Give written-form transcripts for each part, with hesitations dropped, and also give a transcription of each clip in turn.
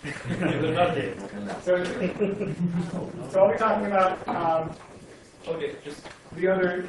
So I'll be talking about the other.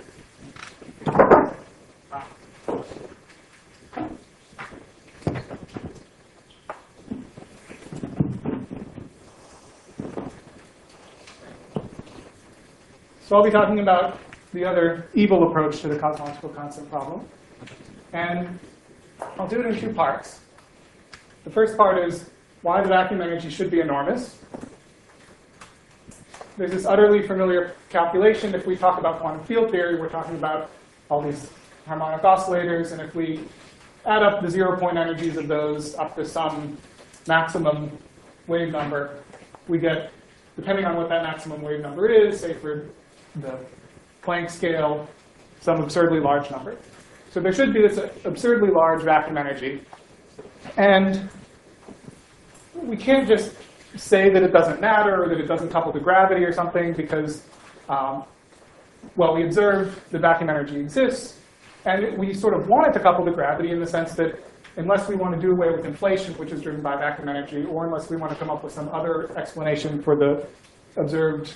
So I'll be talking about the other evil approach to the cosmological constant problem. And I'll do it in two parts. The first part is why the vacuum energy should be enormous. There's this utterly familiar calculation. If we talk about quantum field theory, we're talking about all these harmonic oscillators. And if we add up the zero-point energies of those up to some maximum wave number, we get, depending on what that maximum wave number is, say for the Planck scale, some absurdly large number. So there should be this absurdly large vacuum energy. And we can't just say that it doesn't matter or that it doesn't couple to gravity or something because, well, we observe the vacuum energy exists. And we sort of want it to couple to gravity in the sense that unless we want to do away with inflation, which is driven by vacuum energy, or unless we want to come up with some other explanation for the observed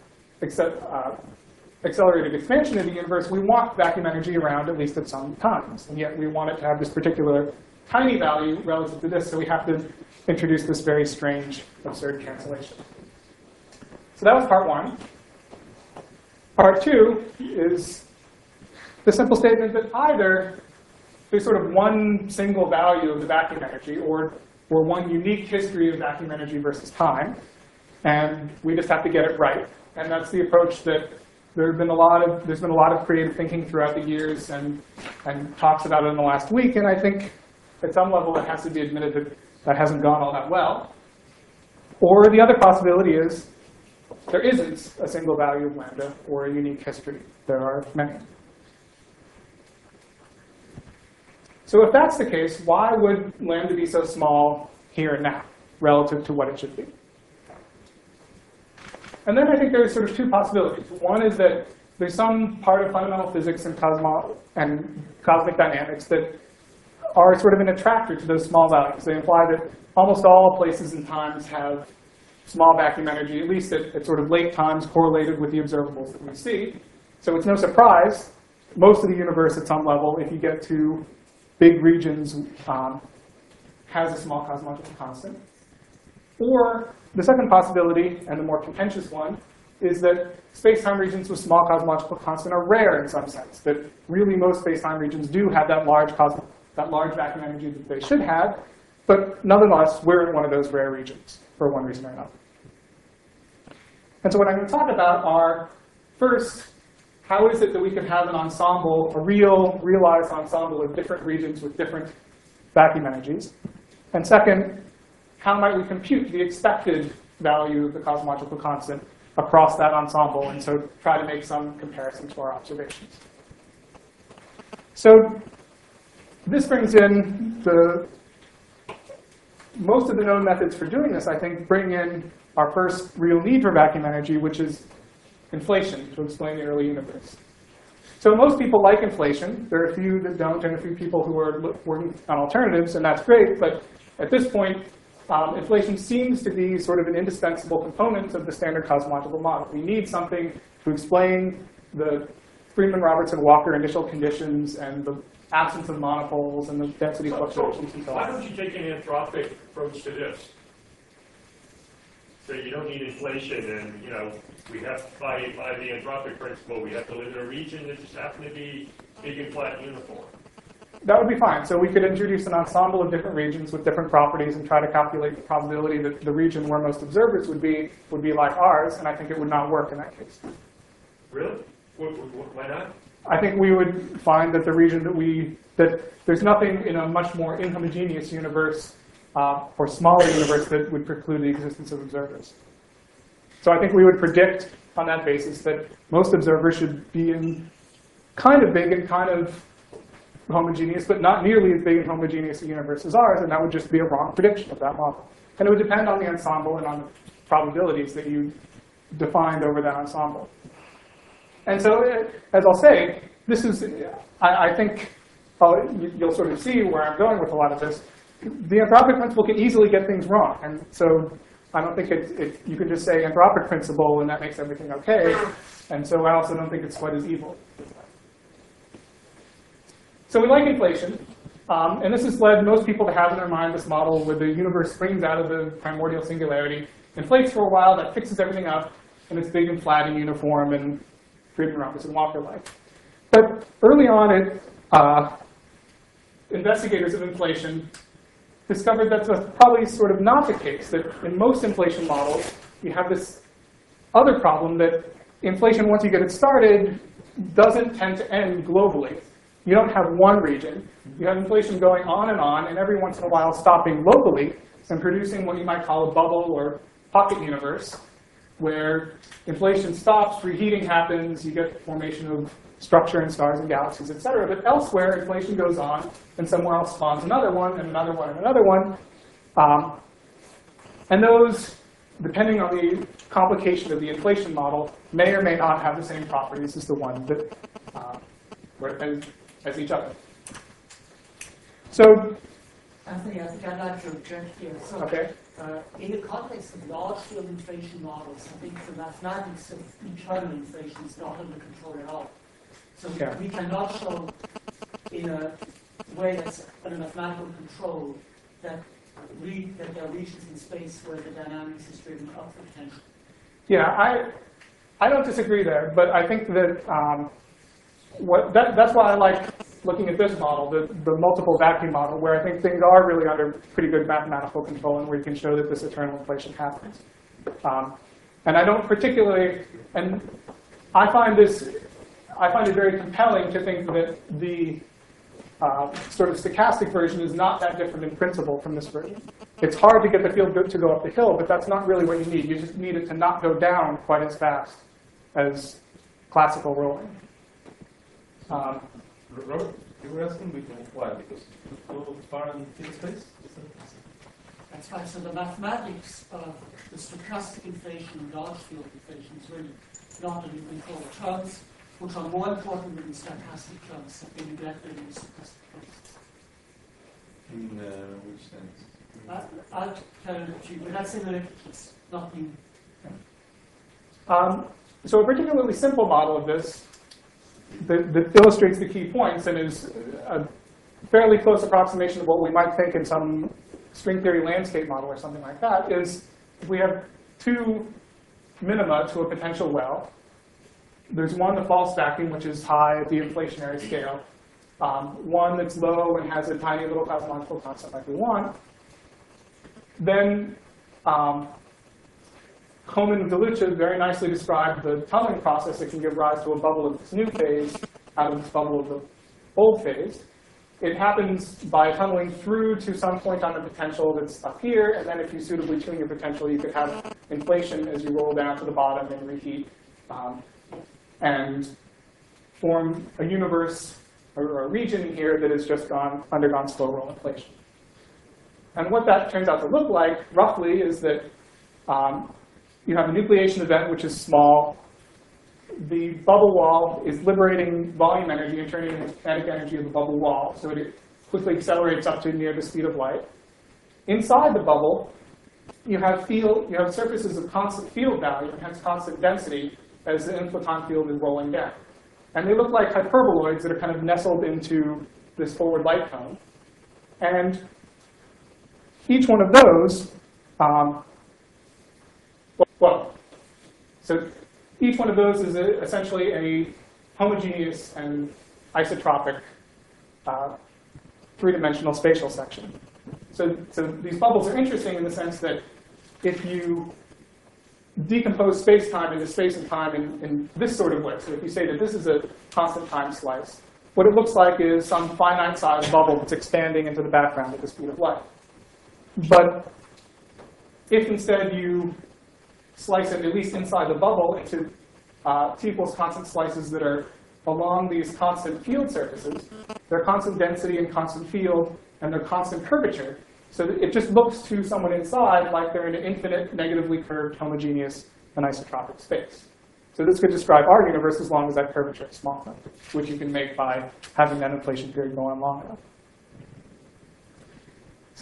accelerated expansion of the universe, we want vacuum energy around at least at some times. And yet we want it to have this particular tiny value relative to this, so we have to introduce this very strange, absurd cancellation. So that was part one. Part two is the simple statement that either there's sort of one single value of the vacuum energy or one unique history of vacuum energy versus time, and we just have to get it right. And that's the approach that there's been a lot of creative thinking throughout the years and talks about it in the last week. And I think at some level it has to be admitted that that hasn't gone all that well. Or the other possibility is there isn't a single value of lambda or a unique history. There are many. So if that's the case, why would lambda be so small here and now relative to what it should be? And then I think there's sort of two possibilities. One is that there's some part of fundamental physics and cosmic dynamics that are sort of an attractor to those small values. They imply that almost all places and times have small vacuum energy, at least at sort of late times correlated with the observables that we see. So it's no surprise, most of the universe at some level, if you get to big regions, has a small cosmological constant. Or the second possibility, and the more contentious one, is that space-time regions with small cosmological constant are rare in some sense. That really most space-time regions do have that large vacuum energy that they should have, but nonetheless, we're in one of those rare regions for one reason or another. And so what I'm going to talk about are, first, how is it that we can have an ensemble, a realized ensemble of different regions with different vacuum energies? And second, how might we compute the expected value of the cosmological constant across that ensemble, and so try to make some comparison to our observations? So this brings in most of the known methods for doing this, I think, bring in our first real need for vacuum energy, which is inflation, to explain the early universe. So most people like inflation. There are a few that don't, and a few people who are working on alternatives, and that's great. But at this point, inflation seems to be sort of an indispensable component of the standard cosmological model. We need something to explain the Friedmann-Robertson-Walker initial conditions and the absence of monopoles and the density fluctuations and so on. Why don't you take an anthropic approach to this? So you don't need inflation, and we have by the anthropic principle, we have to live in a region that just happens to be big and flat and uniform. That would be fine. So we could introduce an ensemble of different regions with different properties and try to calculate the probability that the region where most observers would be like ours, and I think it would not work in that case. Really? Why not? I think we would find that the region that there's nothing in a much more inhomogeneous universe or smaller universe that would preclude the existence of observers. So I think we would predict on that basis that most observers should be in kind of big and kind of homogeneous, but not nearly as big and homogeneous a universe as ours, and that would just be a wrong prediction of that model. And it would depend on the ensemble and on the probabilities that you defined over that ensemble. And so, as I'll say, this is, I think, you'll sort of see where I'm going with a lot of this. the anthropic principle can easily get things wrong. And so I don't think you can just say anthropic principle and that makes everything OK. And so I also don't think it's quite as evil. So we like inflation. And this has led most people to have in their mind this model where the universe springs out of the primordial singularity, inflates for a while, that fixes everything up, and it's big and flat and uniform and Friedman-Robertson Walker-like. But early on, investigators of inflation discovered that's probably sort of not the case, that in most inflation models, you have this other problem that inflation, once you get it started, doesn't tend to end globally. You don't have one region. You have inflation going on, and every once in a while stopping locally and producing what you might call a bubble or pocket universe, where inflation stops, reheating happens, you get the formation of structure in stars and galaxies, et cetera. But elsewhere, inflation goes on, and somewhere else spawns another one, and another one, and another one. And those, depending on the complication of the inflation model, may or may not have the same properties as the one that as each other. So, Anthony, I think I'd like to object here. So, okay. In the context of large-scale inflation models, I think the mathematics of internal inflation is not under control at all. So Okay. we cannot show in a way that's under mathematical control that there are regions in space where the dynamics is driven up the potential. Yeah, I don't disagree there, but I think that that's why I like looking at this model, the multiple vacuum model, where I think things are really under pretty good mathematical control and where you can show that this eternal inflation happens. And I don't particularly, and I find it very compelling to think that the sort of stochastic version is not that different in principle from this version. It's hard to get the field to go up the hill, but that's not really what you need. You just need it to not go down quite as fast as classical rolling. Robert, you were asking why? Because it goes far into space? That's right. So the mathematics of the stochastic inflation and large field inflation is really not under control. Terms which are more important than the stochastic terms have been neglected in the stochastic process. In which sense? I'll tell you, but that's in the literature, not new. So a particularly simple model of this that illustrates the key points and is a fairly close approximation of what we might think in some string theory landscape model or something like that is if we have two minima to a potential well. There's one, the false vacuum, which is high at the inflationary scale. One that's low and has a tiny little cosmological constant like we want. Then Coleman and DeLucia very nicely described the tunneling process that can give rise to a bubble of this new phase out of this bubble of the old phase. It happens by tunneling through to some point on the potential that's up here, and then if you suitably tune your potential, you could have inflation as you roll down to the bottom and reheat and form a universe or a region here that has just undergone slow roll inflation. And what that turns out to look like, roughly, is that you have a nucleation event, which is small. The bubble wall is liberating volume energy and turning into kinetic energy of the bubble wall, so it quickly accelerates up to near the speed of light. Inside the bubble, you have surfaces of constant field value, and hence constant density, as the inflaton field is rolling down. And they look like hyperboloids that are kind of nestled into this forward light cone. And each one of those, so each one of those is essentially a homogeneous and isotropic three-dimensional spatial section. So these bubbles are interesting in the sense that if you decompose space-time into space and time in this sort of way, so if you say that this is a constant time slice, what it looks like is some finite-sized bubble that's expanding into the background at the speed of light. But if instead you slice it, at least inside the bubble, into t equals constant slices that are along these constant field surfaces, they're constant density and constant field, and they're constant curvature. So that it just looks to someone inside like they're in an infinite, negatively curved, homogeneous, and isotropic space. So this could describe our universe as long as that curvature is small enough, which you can make by having that inflation period go on long enough.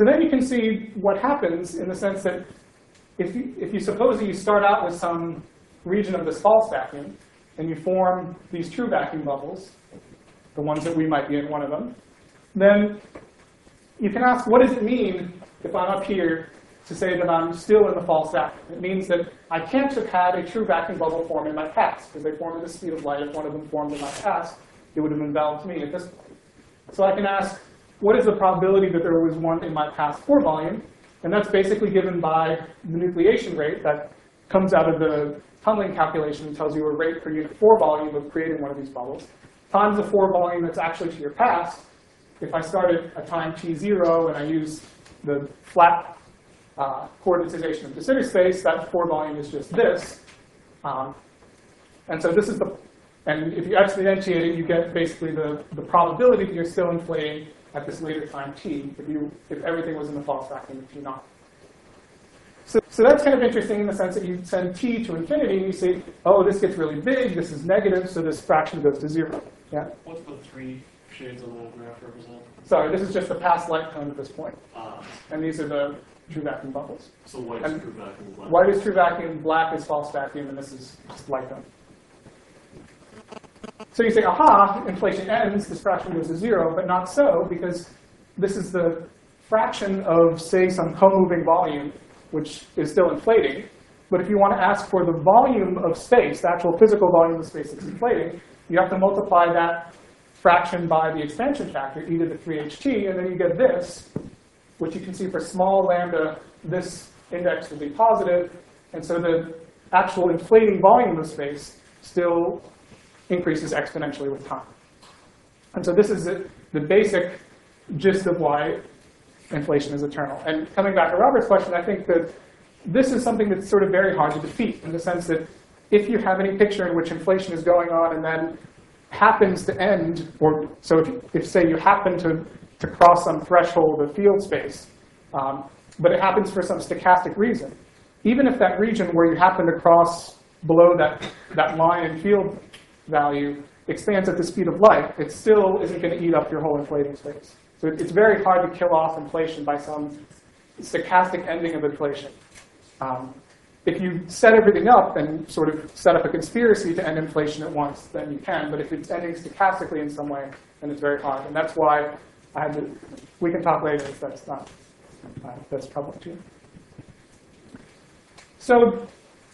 So then you can see what happens in the sense that if you suppose that you start out with some region of this false vacuum, and you form these true vacuum bubbles, the ones that we might be in one of them, then you can ask, what does it mean if I'm up here to say that I'm still in the false vacuum? It means that I can't have had a true vacuum bubble form in my past, because they form at the speed of light. If one of them formed in my past, it would have been valid to me at this point. So I can ask, what is the probability that there was one in my past pore volume? And that's basically given by the nucleation rate that comes out of the tunneling calculation and tells you a rate per unit pore volume of creating one of these bubbles, times the pore volume that's actually to your past. If I start at a time t0 and I use the flat coordinatization of de Sitter space, that pore volume is just this. And so this is the, and if you exponentiate it, you get basically the probability that you're still inflating at this later time t, if everything was in the false vacuum of t0. So that's kind of interesting in the sense that you send t to infinity, and you say, oh, this gets really big, this is negative, so this fraction goes to 0. Yeah? What's the 3 shades on the graph represent? Sorry, this is just the past light cone at this point. And these are the true vacuum bubbles. So white is true vacuum, black. White is true vacuum, black is false vacuum, and this is just light cone. So you say, aha, inflation ends, this fraction goes to 0, but not so, because this is the fraction of, say, some co-moving volume, which is still inflating. But if you want to ask for the volume of space, the actual physical volume of space that's inflating, you have to multiply that fraction by the expansion factor, e to the 3ht, and then you get this, which you can see for small lambda, this index will be positive, and so the actual inflating volume of space still increases exponentially with time. And so this is the basic gist of why inflation is eternal. And coming back to Robert's question, I think that this is something that's sort of very hard to defeat, in the sense that if you have any picture in which inflation is going on and then happens to end, or so if say you happen to cross some threshold of field space, but it happens for some stochastic reason, even if that region where you happen to cross below that line in field value expands at the speed of light, it still isn't going to eat up your whole inflating space. So it's very hard to kill off inflation by some stochastic ending of inflation. If you set everything up and sort of set up a conspiracy to end inflation at once, then you can. But if it's ending stochastically in some way, then it's very hard. And that's why I had to, we can talk later if that's not, that's troubling to you. So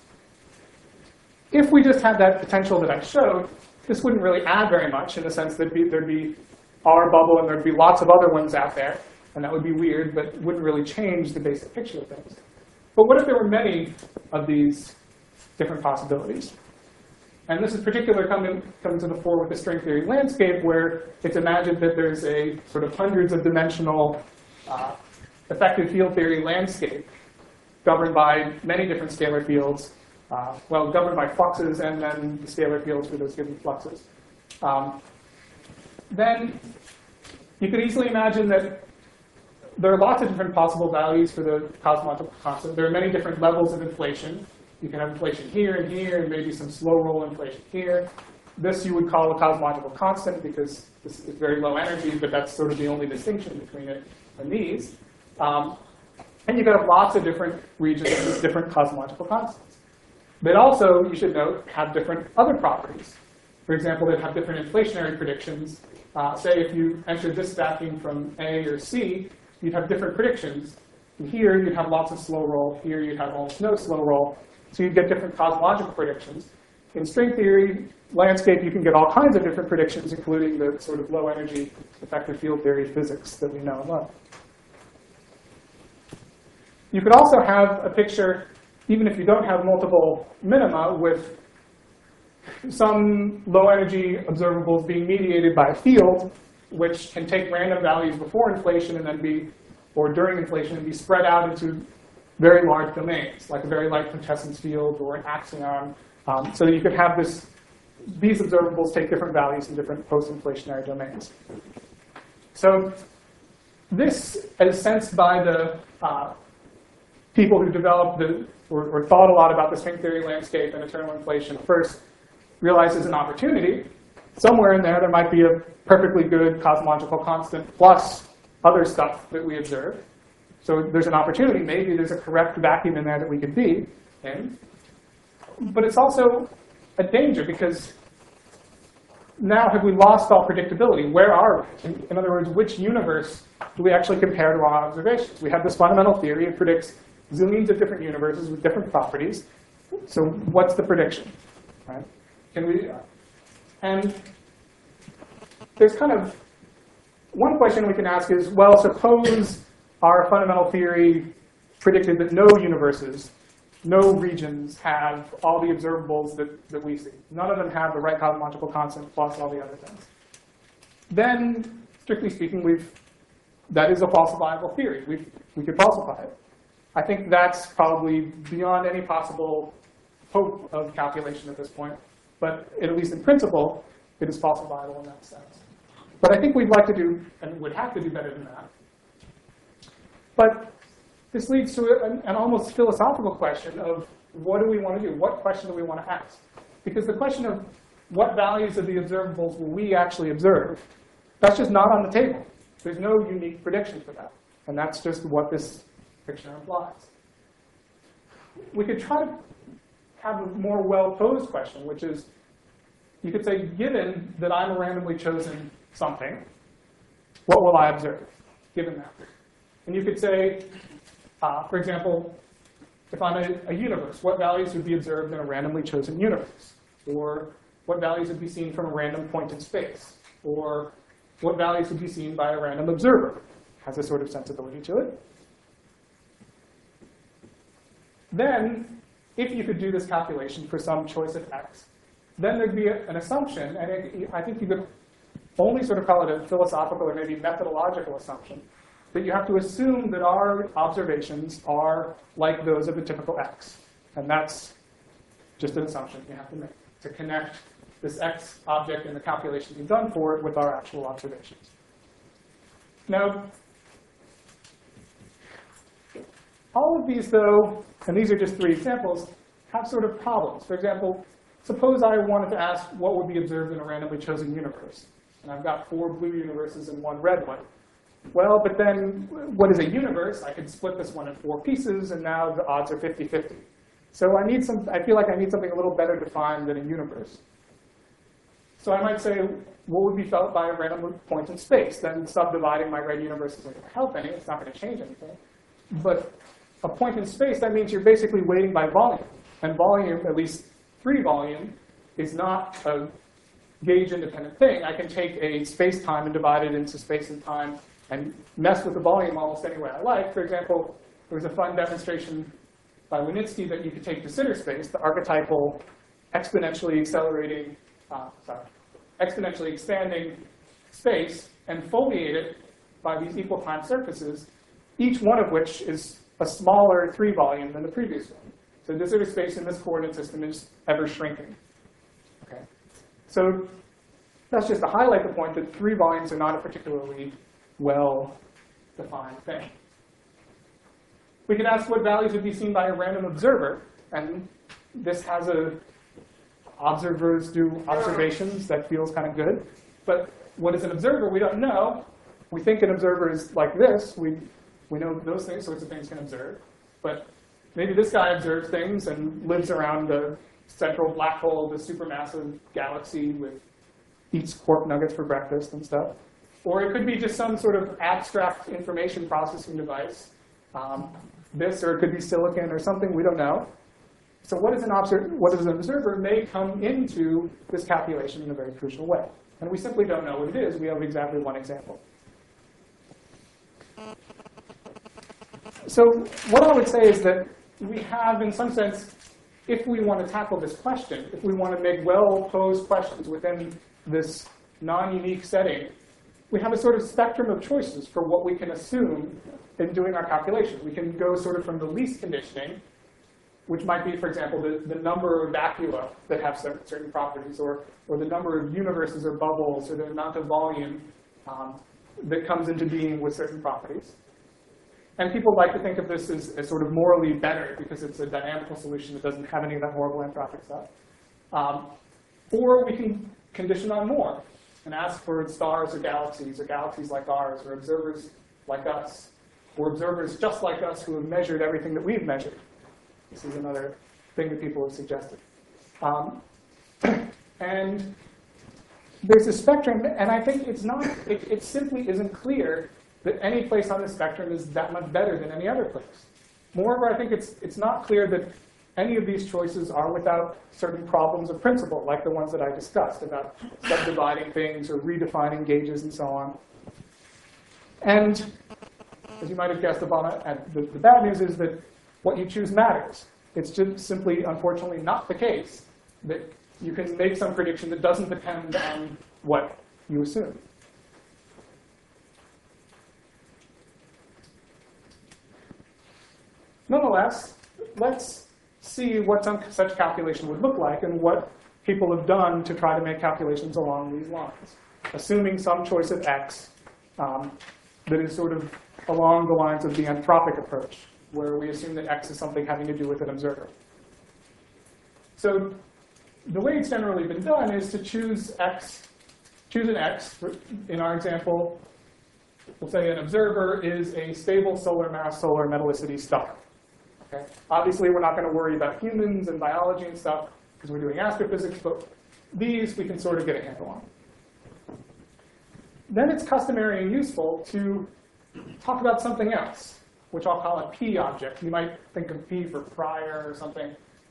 if we just had that potential that I showed, this wouldn't really add very much, in the sense that there'd be our bubble and there'd be lots of other ones out there. And that would be weird, but wouldn't really change the basic picture of things. But what if there were many of these different possibilities? And this is particularly coming to the fore with the string theory landscape, where it's imagined that there's a sort of hundreds of dimensional effective field theory landscape governed by many different scalar fields, well, governed by fluxes and then the scalar fields for those given fluxes. Then you could easily imagine that there are lots of different possible values for the cosmological constant. There are many different levels of inflation. You can have inflation here, and maybe some slow roll inflation here. This you would call a cosmological constant, because this is very low energy, but that's sort of the only distinction between it and these. And you could have lots of different regions with different cosmological constants. But also, you should note, have different other properties. For example, they have different inflationary predictions. Say if you entered this vacuum from A or C, you'd have different predictions. And here, you'd have lots of slow roll. Here, you'd have almost no slow roll. So you'd get different cosmological predictions. In string theory landscape, you can get all kinds of different predictions, including the sort of low energy effective field theory physics that we know and love. You could also have a picture, even if you don't have multiple minima, with some low energy observables being mediated by a field, which can take random values before inflation and then be, or during inflation, and be spread out into very large domains, like a very light quintessence field or an axion, so that you could have these observables take different values in different post-inflationary domains. So this is sensed by the people who developed or thought a lot about the string theory landscape and eternal inflation first, realized as an opportunity. Somewhere in there might be a perfectly good cosmological constant plus other stuff that we observe. So there's an opportunity, maybe there's a correct vacuum in there that we could be in. But it's also a danger, because now have we lost all predictability? Where are we? In other words, which universe do we actually compare to our observations? We have this fundamental theory. It predicts zillions of different universes with different properties. So what's the prediction? Right? And there's kind of one question we can ask is, well, suppose our fundamental theory predicted that no universes, no regions have all the observables that we see. None of them have the right cosmological constant plus all the other things. Then, strictly speaking, that is a falsifiable theory. We could falsify it. I think that's probably beyond any possible hope of calculation at this point. But at least in principle, it is falsifiable in that sense. But I think we'd like to do, and would have to do better than that. But this leads to an almost philosophical question of what do we want to do? What question do we want to ask? Because the question of what values of the observables will we actually observe, that's just not on the table. There's no unique prediction for that. And that's just what this picture implies. We could try to have a more well-posed question, which is, you could say, given that I'm a randomly chosen something, what will I observe, given that? And you could say, for example, if I'm a universe, what values would be observed in a randomly chosen universe? Or what values would be seen from a random point in space? Or what values would be seen by a random observer? Has a sort of sensibility to it. Then, if you could do this calculation for some choice of x, then there'd be an assumption, and I think you could only sort of call it a philosophical or maybe methodological assumption, that you have to assume that our observations are like those of a typical x. And that's just an assumption you have to make to connect this x object and the calculation you've done for it with our actual observations. Now, all of these, though, and these are just 3 examples, have sort of problems. For example, suppose I wanted to ask what would be observed in a randomly chosen universe. And I've got 4 blue universes and 1 red one. Well, but then what is a universe? I could split this one in 4 pieces, and now the odds are 50-50. So I feel like I need something a little better defined than a universe. So I might say, what would be felt by a random point in space? Then subdividing my red universe isn't going to help any. It's not going to change anything. But a point in space, that means you're basically weighting by volume. And volume, at least 3 volume, is not a gauge-independent thing. I can take a space-time and divide it into space and time and mess with the volume almost any way I like. For example, there was a fun demonstration by Winitsky that you could take de Sitter space, the archetypal exponentially expanding space, and foliate it by these equal time surfaces, each one of which is a smaller 3 volume than the previous one. So de Sitter space in this coordinate system is ever shrinking. Okay. So that's just to highlight the point that 3 volumes are not a particularly well-defined thing. We can ask what values would be seen by a random observer. And this has observers do observations. That feels kind of good. But what is an observer? We don't know. We think an observer is like this. We know those sorts of things can observe. But maybe this guy observes things and lives around the central black hole of the supermassive galaxy with eats quark nuggets for breakfast and stuff. Or it could be just some sort of abstract information processing device. This, or it could be silicon or something, we don't know. So what is an observer may come into this calculation in a very crucial way. And we simply don't know what it is. We have exactly 1 example. So what I would say is that we have, in some sense, if we want to tackle this question, if we want to make well-posed questions within this non-unique setting, we have a sort of spectrum of choices for what we can assume in doing our calculation. We can go sort of from the least conditioning, which might be, for example, the number of vacua that have certain properties, or the number of universes or bubbles, or the amount of volume that comes into being with certain properties. And people like to think of this as sort of morally better because it's a dynamical solution that doesn't have any of that horrible anthropic stuff. Or we can condition on more and ask for stars or galaxies like ours, or observers like us, or observers just like us who have measured everything that we've measured. This is another thing that people have suggested. And there's a spectrum, and I think it's not, it simply isn't clear that any place on the spectrum is that much better than any other place. Moreover, I think it's not clear that any of these choices are without certain problems of principle, like the ones that I discussed about subdividing things or redefining gauges and so on. And as you might have guessed, the bad news is that what you choose matters. It's just simply, unfortunately, not the case that you can make some prediction that doesn't depend on what you assume. Nonetheless, let's see what some such calculation would look like and what people have done to try to make calculations along these lines, assuming some choice of x that is sort of along the lines of the anthropic approach, where we assume that x is something having to do with an observer. So the way it's generally been done is to choose an x. In our example, we'll say an observer is a stable solar mass, solar metallicity star. Okay? Obviously, we're not going to worry about humans and biology and stuff because we're doing astrophysics, but these we can sort of get a handle on. Then it's customary and useful to talk about something else, which I'll call a P object. You might think of P for prior or something,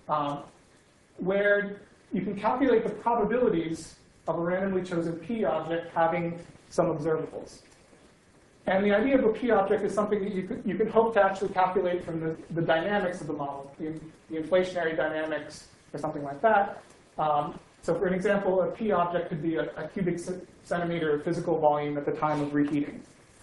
where you can calculate the probabilities of a randomly chosen P object having some observables. And the idea of a P object is something that you can hope to actually calculate from the dynamics of the model, the inflationary dynamics or something like that. So for an example, a P object could be a cubic centimeter of physical volume at the time of reheating.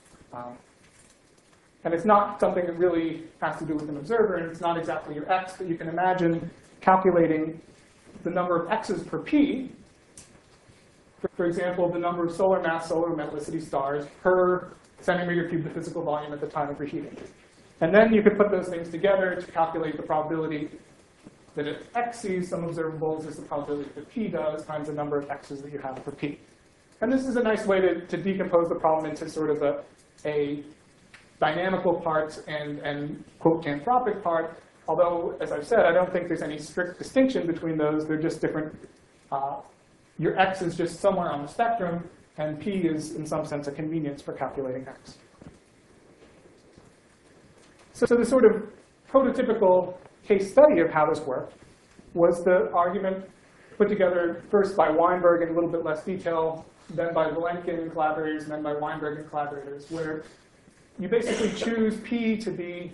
And it's not something that really has to do with an observer, and it's not exactly your x, but you can imagine calculating the number of x's per P. For example, the number of solar mass, solar metallicity stars per centimeter cubed of physical volume at the time of reheating. And then you could put those things together to calculate the probability that if x sees some observables is the probability that P does times the number of x's that you have for P. And this is a nice way to decompose the problem into sort of a dynamical part and quote anthropic part. Although, as I've said, I don't think there's any strict distinction between those. They're just different. Your x is just somewhere on the spectrum, and P is, in some sense, a convenience for calculating x. So the sort of prototypical case study of how this worked was the argument put together first by Weinberg in a little bit less detail, then by Vilenkin and collaborators, and then by Weinberg and collaborators, where you basically choose P to be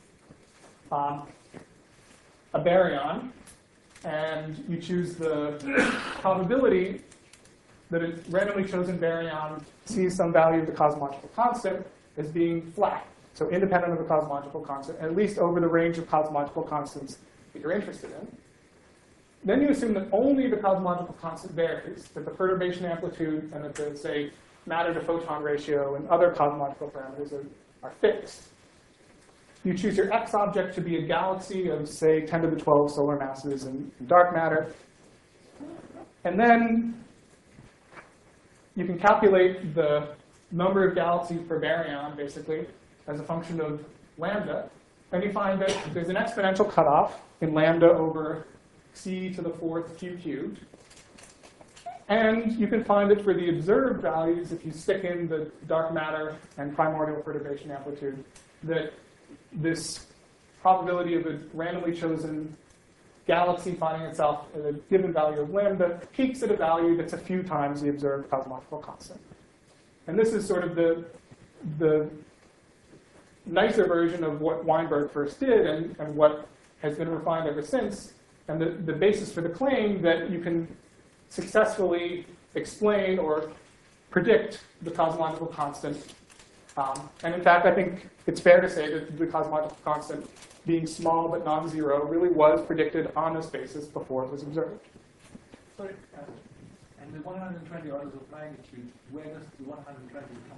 a baryon, and you choose the probability that a randomly chosen baryon sees some value of the cosmological constant as being flat, so independent of the cosmological constant, at least over the range of cosmological constants that you're interested in. Then you assume that only the cosmological constant varies, that the perturbation amplitude and that the, say, matter-to-photon ratio and other cosmological parameters are fixed. You choose your X object to be a galaxy of, say, 10 to the 12 solar masses in dark matter. And then you can calculate the number of galaxies per baryon, basically, as a function of lambda. And you find that there's an exponential cutoff in lambda over c to the fourth q cubed. And you can find that for the observed values, if you stick in the dark matter and primordial perturbation amplitude, that this probability of a randomly chosen galaxy finding itself at a given value of lambda peaks at a value that's a few times the observed cosmological constant. And this is sort of the nicer version of what Weinberg first did and what has been refined ever since, and the basis for the claim that you can successfully explain or predict the cosmological constant. And in fact, I think it's fair to say that the cosmological constant, being small but non-zero, really was predicted on this basis before it was observed. Sorry, and the 120 orders of magnitude, where does the 120 come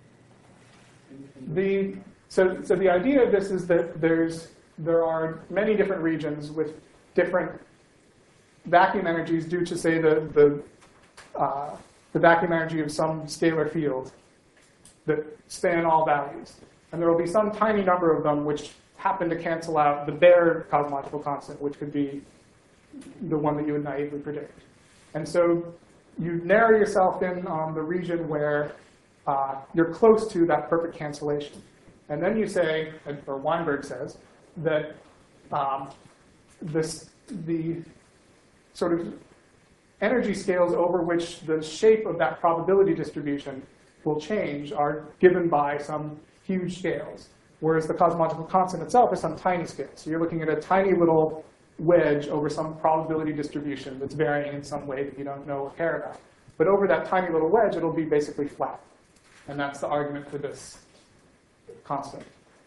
from? So the idea of this is that there are many different regions with different vacuum energies due to, say, the vacuum energy of some scalar field that span all values. And there will be some tiny number of them which happen to cancel out the bare cosmological constant, which could be the one that you would naively predict. And so you narrow yourself in on the region where you're close to that perfect cancellation. And then you say, or Weinberg says, that the sort of energy scales over which the shape of that probability distribution will change are given by some huge scales, whereas the cosmological constant itself is some tiny scale. So you're looking at a tiny little wedge over some probability distribution that's varying in some way that you don't know or care about. But over that tiny little wedge, it'll be basically flat. And that's the argument for this constant.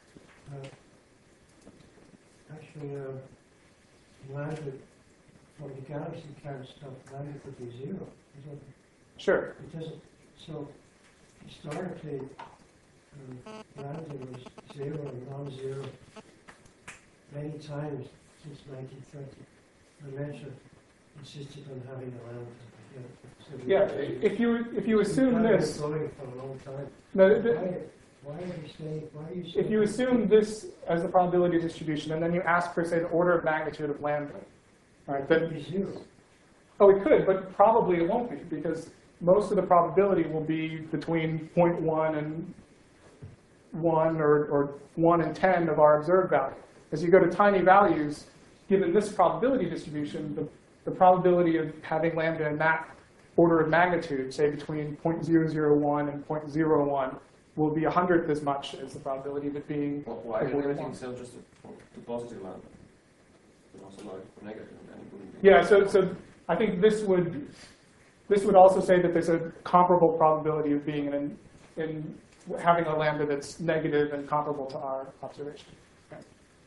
Actually, lambda for the galaxy kind of stuff, lambda could be zero. Sure. It doesn't. So historically, lambda was zero and non-zero many times since 1930. Lemaitre insisted on having a lambda. So Yeah. If you assume this, going for a long time. no, Why are you saying? Why are you saying? if you assume this as the probability distribution, and then you ask for, say, the order of magnitude of lambda, right? It Then could be zero. oh, it could, but probably it won't be, because most of the probability will be between 0.1 and 1 or 1 and 10 of our observed value. As you go to tiny values, given this probability distribution, the probability of having lambda in that order of magnitude, say between 0.001 and 0.01, will be 100th as much as the probability of it being. Well, why is everything still just a positive lambda? But also like negative, and it wouldn't be. Yeah, so I think this would also say that there's a comparable probability of being in having a lambda that's negative and comparable to our observation. Okay.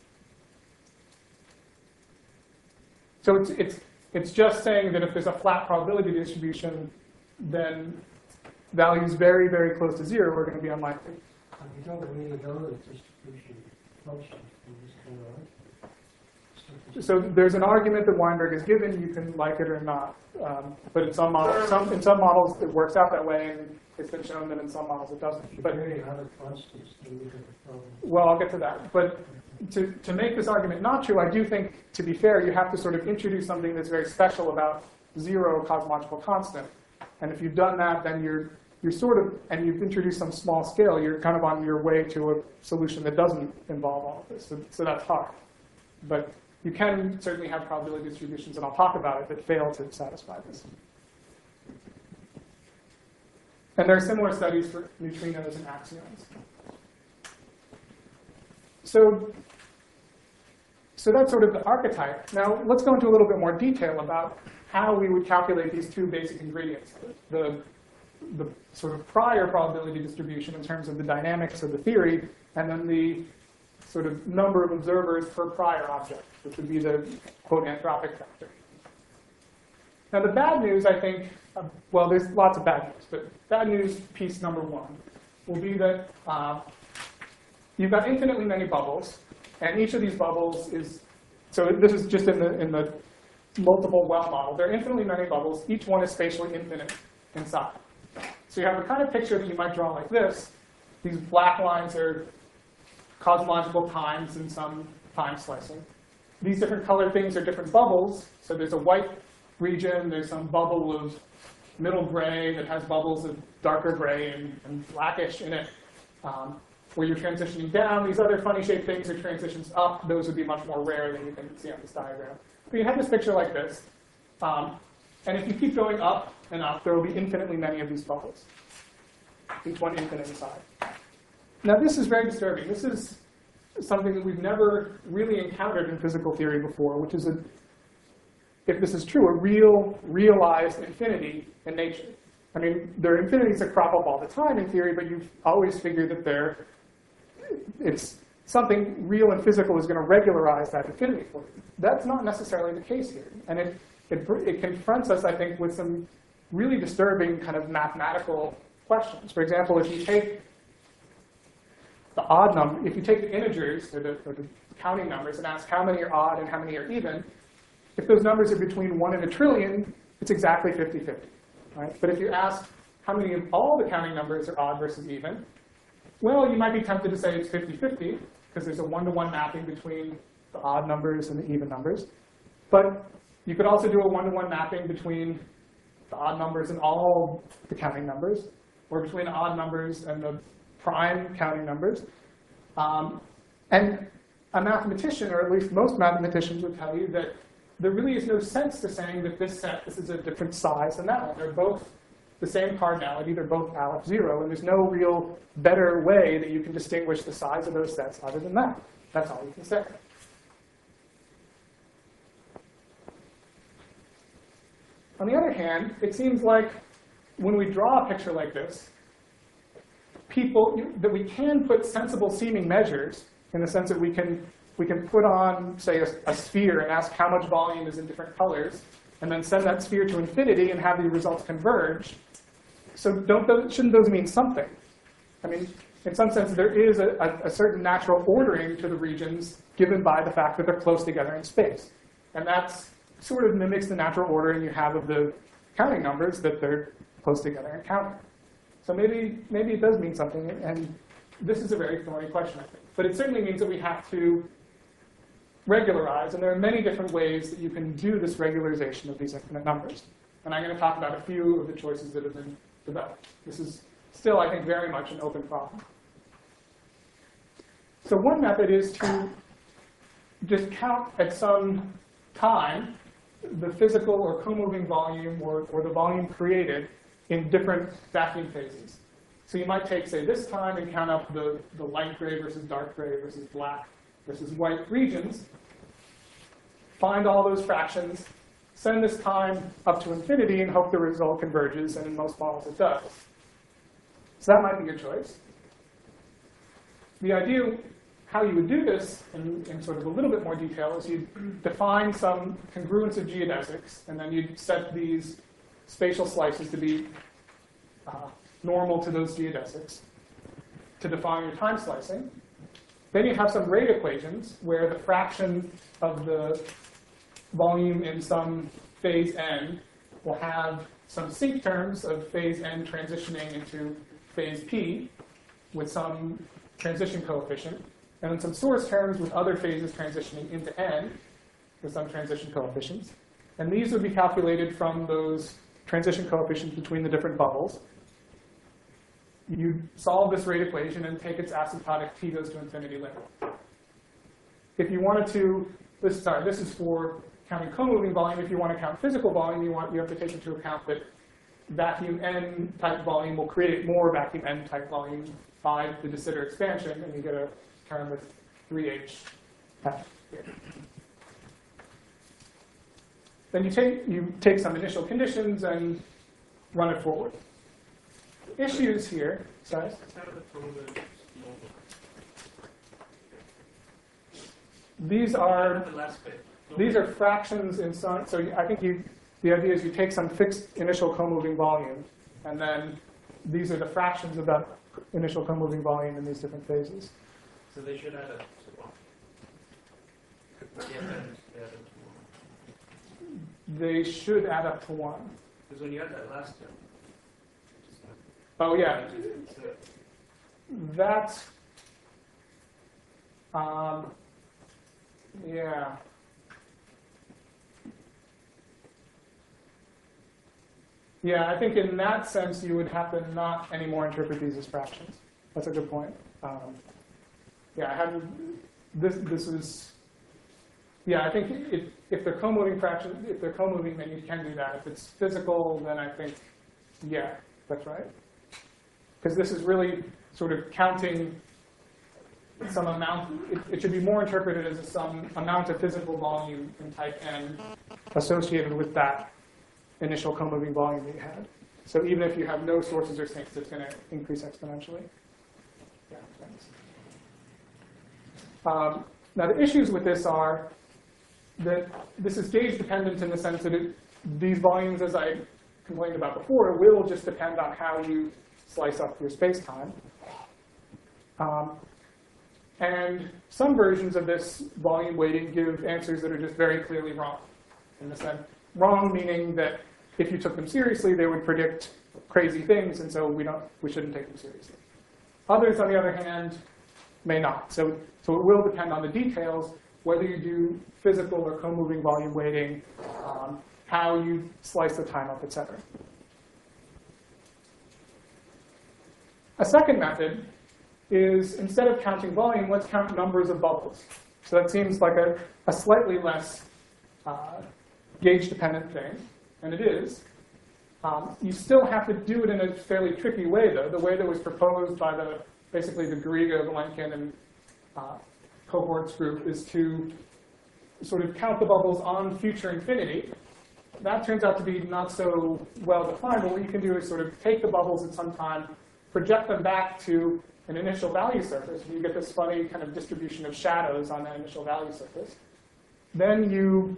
So it's just saying that if there's a flat probability distribution, then values very, very close to zero are going to be unlikely. You don't really know the distribution function in this kind of. So there's an argument that Weinberg has given. You can like it or not, but in some models it works out that way, and it's been shown that in some models it doesn't. But Very other constants, then we have a problem. well, I'll get to that. But to make this argument not true, I do think, to be fair, you have to sort of introduce something that's very special about zero cosmological constant. And if you've done that, then you're sort of, and you've introduced some small scale, you're kind of on your way to a solution that doesn't involve all of this. So that's hard. But you can certainly have probability distributions, and I'll talk about it, that fail to satisfy this. And there are similar studies for neutrinos and axions. So that's sort of the archetype. Now let's go into a little bit more detail about how we would calculate these two basic ingredients, the sort of prior probability distribution in terms of the dynamics of the theory, and then the sort of number of observers per prior object, which would be the, quote, anthropic factor. Now the bad news, I think, well, there's lots of bad news, but bad news piece number one will be that you've got infinitely many bubbles, and each of these bubbles is, so this is just in the multiple well model. There are infinitely many bubbles. Each one is spatially infinite inside. So you have a kind of picture that you might draw like this. These black lines are cosmological times in some time slicing. These different colored things are different bubbles. So there's a white region. There's some bubble of middle gray that has bubbles of darker gray and blackish in it. Where you're transitioning down, these other funny shaped things are transitions up. Those would be much more rare than you can see on this diagram. But you have this picture like this. And if you keep going up and up, there will be infinitely many of these bubbles, each one infinite in size. Now this is very disturbing. This is something that we've never really encountered in physical theory before, which is, if this is true, a realized infinity in nature. I mean, there are infinities that crop up all the time in theory, but you've always figured that it's something real and physical is going to regularize that infinity for you. That's not necessarily the case here. And it confronts us, I think, with some really disturbing kind of mathematical questions. For example, if you take the odd number, if you take the integers, or the counting numbers, and ask how many are odd and how many are even, if those numbers are between 1 and a trillion, it's exactly 50-50. Right? But if you ask how many of all the counting numbers are odd versus even, Well, you might be tempted to say it's 50-50, because there's a one-to-one mapping between the odd numbers and the even numbers. But you could also do a one-to-one mapping between the odd numbers and all the counting numbers, or between the odd numbers and the prime counting numbers. And a mathematician, or at least most mathematicians, would tell you that there really is no sense to saying that this is a different size than that one. They're both the same cardinality. They're both Aleph 0. And there's no real better way that you can distinguish the size of those sets other than that. That's all you can say. On the other hand, it seems like when we draw a picture like this, that we can put sensible seeming measures in the sense that we can put on, say, a sphere and ask how much volume is in different colors, and then send that sphere to infinity and have the results converge. So shouldn't those mean something? I mean, in some sense, there is a certain natural ordering to the regions given by the fact that they're close together in space. And that's sort of mimics the natural ordering you have of the counting numbers, that they're close together in counting. So maybe it does mean something, and this is a very thorny question, I think. But it certainly means that we have to regularize, and there are many different ways that you can do this regularization of these infinite numbers. And I'm going to talk about a few of the choices that have been developed. This is still, I think, very much an open problem. So one method is to just count at some time the physical or co-moving volume or the volume created in different vacuum phases. So you might take, say, this time and count up the light gray versus dark gray versus black versus white regions, find all those fractions, send this time up to infinity, and hope the result converges, and in most models it does. So that might be a choice. The idea how you would do this in sort of a little bit more detail is you'd define some congruence of geodesics, and then you'd set these spatial slices to be normal to those geodesics to define your time slicing. Then you have some rate equations where the fraction of the volume in some phase n will have some sinc terms of phase n transitioning into phase p with some transition coefficient, and then some source terms with other phases transitioning into n with some transition coefficients. And these would be calculated from those transition coefficients between the different bubbles. You solve this rate equation and take its asymptotic t goes to infinity limit. If you wanted to, this is for counting co-moving volume. If you want to count physical volume, you have to take into account that vacuum n type volume will create more vacuum n type volume by the de Sitter expansion, and you get a term with 3h here. Then you take some initial conditions and run it forward. Issues here, sorry? These are fractions in some, so I think the idea is you take some fixed initial co-moving volume, and then these are the fractions of that initial co-moving volume in these different phases. So they should add up to 1. They should add up to 1. Because when you had that last term. Oh, yeah. That's, yeah. Yeah, I think in that sense, you would have to not anymore interpret these as fractions. That's a good point. Yeah, I hadn't, this is, yeah, I think if they're co-moving fractions, if they're co-moving, then you can do that. If it's physical, then I think, yeah, that's right. Because this is really sort of counting some amount. It should be more interpreted as some amount of physical volume in type n associated with that initial co-moving volume that you had. So even if you have no sources or sinks, it's going to increase exponentially. Yeah, thanks. Now the issues with this are that this is gauge dependent in the sense that these volumes, as I complained about before, will just depend on how you slice up your space-time. And some versions of this volume weighting give answers that are just very clearly wrong. In the sense, wrong meaning that if you took them seriously, they would predict crazy things, and so we shouldn't take them seriously. Others, on the other hand, may not. So it will depend on the details, whether you do physical or co-moving volume weighting, how you slice the time up, et cetera. A second method is, instead of counting volume, let's count numbers of bubbles. So that seems like a slightly less gauge-dependent thing, and it is. You still have to do it in a fairly tricky way, though. The way that was proposed by basically the Garriga, Vilenkin, and cohorts group is to sort of count the bubbles on future infinity. That turns out to be not so well defined, but what you can do is sort of take the bubbles at some time, project them back to an initial value surface, and you get this funny kind of distribution of shadows on that initial value surface. Then you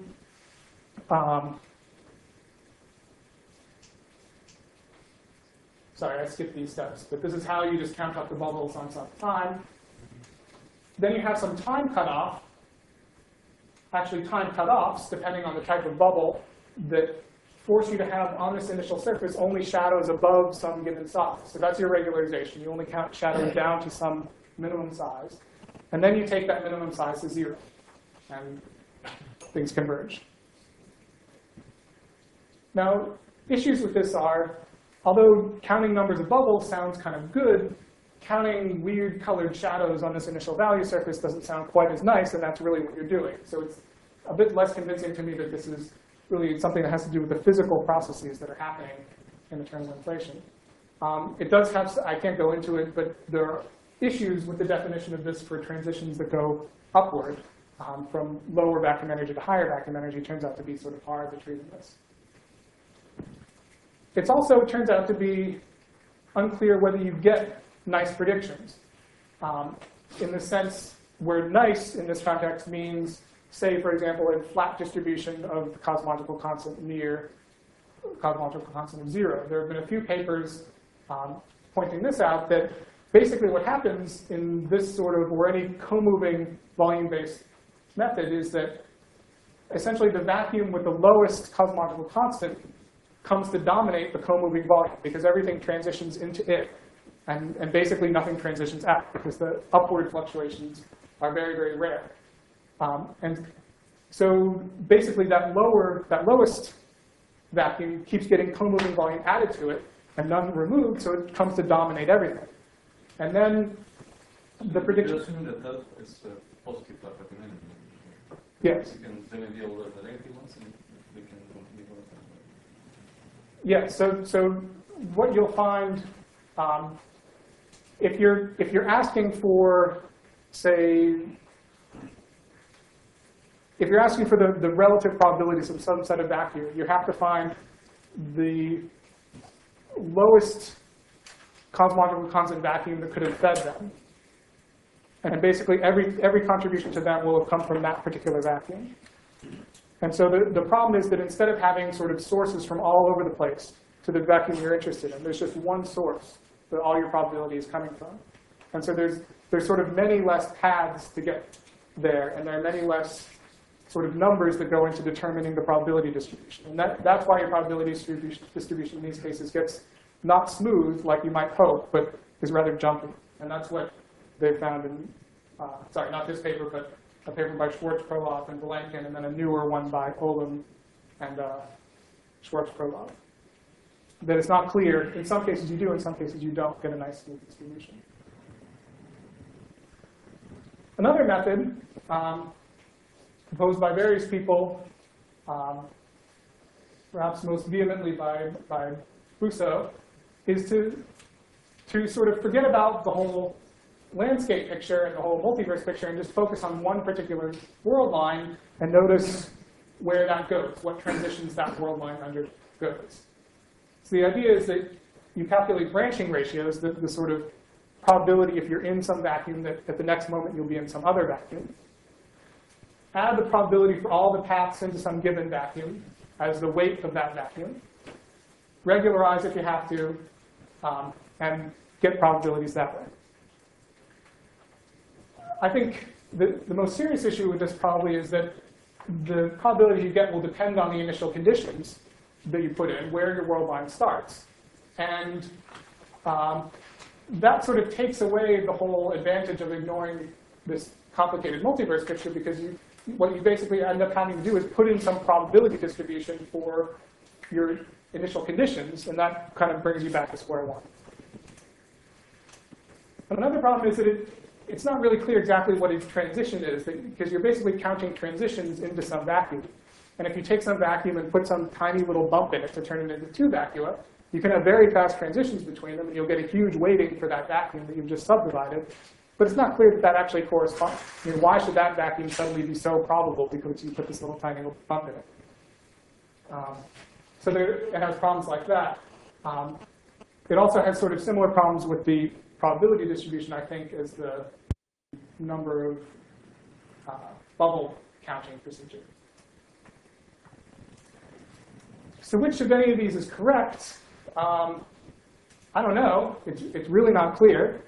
sorry, I skipped these steps, but this is how you just count up the bubbles on some time. Then you have some time cutoff, actually time cutoffs, depending on the type of bubble, that force you to have on this initial surface only shadows above some given size. So that's your regularization. You only count shadows down to some minimum size. And then you take that minimum size to 0, and things converge. Now, issues with this are, although counting numbers of bubbles sounds kind of good, counting weird colored shadows on this initial value surface doesn't sound quite as nice, and that's really what you're doing. So it's a bit less convincing to me that this is really something that has to do with the physical processes that are happening in the terms of inflation. It does have, I can't go into it, but there are issues with the definition of this for transitions that go upward from lower vacuum energy to higher vacuum energy. It turns out to be sort of hard to treat in this. It also turns out to be unclear whether you get nice predictions. In the sense where nice in this context means, say, for example, a flat distribution of the cosmological constant near cosmological constant of 0. There have been a few papers pointing this out, that basically what happens in this sort of, or any co-moving volume-based method, is that essentially the vacuum with the lowest cosmological constant comes to dominate the co-moving volume, because everything transitions into it. And basically nothing transitions out, because the upward fluctuations are very, very rare. And so basically that lowest vacuum keeps getting co-moving volume added to it, and none removed, so it comes to dominate everything. And then the prediction... You're assuming that that is positive vacuum energy. Yes. You can then deal with the negative ones, and we can continue on that. Yes, so what you'll find, if you're asking for, say, if you're asking for the relative probabilities of some set of vacuum, you have to find the lowest cosmological constant vacuum that could have fed them. And basically every contribution to that will have come from that particular vacuum. And so the problem is that instead of having sort of sources from all over the place to the vacuum you're interested in, there's just one source that all your probability is coming from. And so there's sort of many less paths to get there, and there are many less sort of numbers that go into determining the probability distribution. And that's why your probability distribution in these cases gets not smooth like you might hope, but is rather jumpy. And that's what they found in, sorry, not this paper, but a paper by Schwartz-Proloff and Vilenkin, and then a newer one by Olam and Schwartz-Proloff. That it's not clear. In some cases you do, in some cases you don't get a nice smooth distribution. Another method proposed by various people, perhaps most vehemently by Bousseau, is to sort of forget about the whole landscape picture and the whole multiverse picture and just focus on one particular world line and notice where that goes, what transitions that world line undergoes. So the idea is that you calculate branching ratios, the sort of probability if you're in some vacuum that at the next moment you'll be in some other vacuum. Add the probability for all the paths into some given vacuum as the weight of that vacuum. Regularize if you have to, and get probabilities that way. I think the most serious issue with this probably is that the probability you get will depend on the initial conditions that you put in, where your world line starts. And that sort of takes away the whole advantage of ignoring this complicated multiverse picture, because what you basically end up having to do is put in some probability distribution for your initial conditions, and that kind of brings you back to square one. And another problem is that it's not really clear exactly what a transition is, because you're basically counting transitions into some vacuum. And if you take some vacuum and put some tiny little bump in it to turn it into two vacua, you can have very fast transitions between them, and you'll get a huge weighting for that vacuum that you've just subdivided. But it's not clear that that actually corresponds. I mean, why should that vacuum suddenly be so probable because you put this little tiny little bump in it? So it has problems like that. It also has sort of similar problems with the probability distribution, I think, as the number of bubble counting procedure. So which of any of these is correct? I don't know. It's really not clear.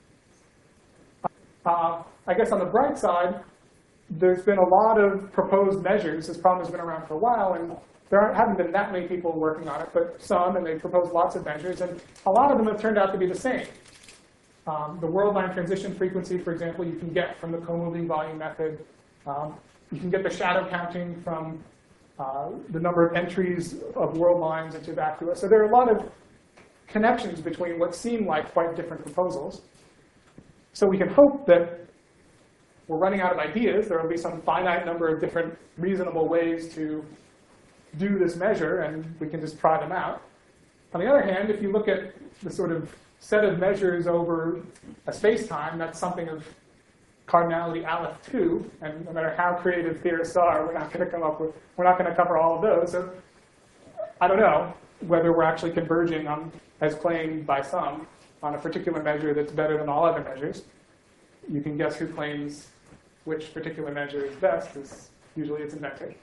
I guess on the bright side, there's been a lot of proposed measures. This problem has been around for a while, and there haven't been that many people working on it, but some, and they've proposed lots of measures, and a lot of them have turned out to be the same. The world line transition frequency, for example, you can get from the co-moving volume method. You can get the shadow counting from the number of entries of world lines into vacua. So there are a lot of connections between what seem like quite different proposals. So we can hope that we're running out of ideas. There will be some finite number of different reasonable ways to do this measure, and we can just try them out. On the other hand, if you look at the sort of set of measures over a space-time, that's something of cardinality Aleph 2, and no matter how creative theorists are, we're not going to cover all of those. So I don't know whether we're actually converging on, as claimed by some, on a particular measure that's better than all other measures. You can guess who claims which particular measure is best, because usually it's invented.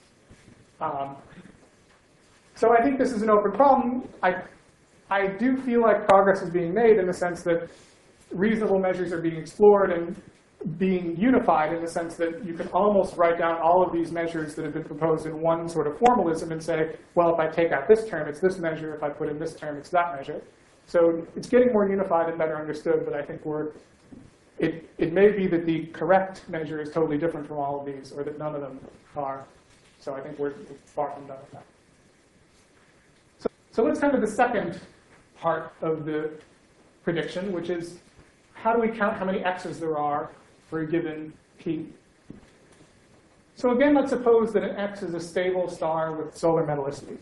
So I think this is an open problem. I do feel like progress is being made in the sense that reasonable measures are being explored and being unified in the sense that you can almost write down all of these measures that have been proposed in one sort of formalism and say, well, if I take out this term, it's this measure. If I put in this term, it's that measure. So it's getting more unified and better understood, but I think it may be that the correct measure is totally different from all of these, or that none of them are. So I think we're far from done with that. So what's kind of the second part of the prediction, which is how do we count how many x's there are for a given p? So again, let's suppose that an x is a stable star with solar metallicity.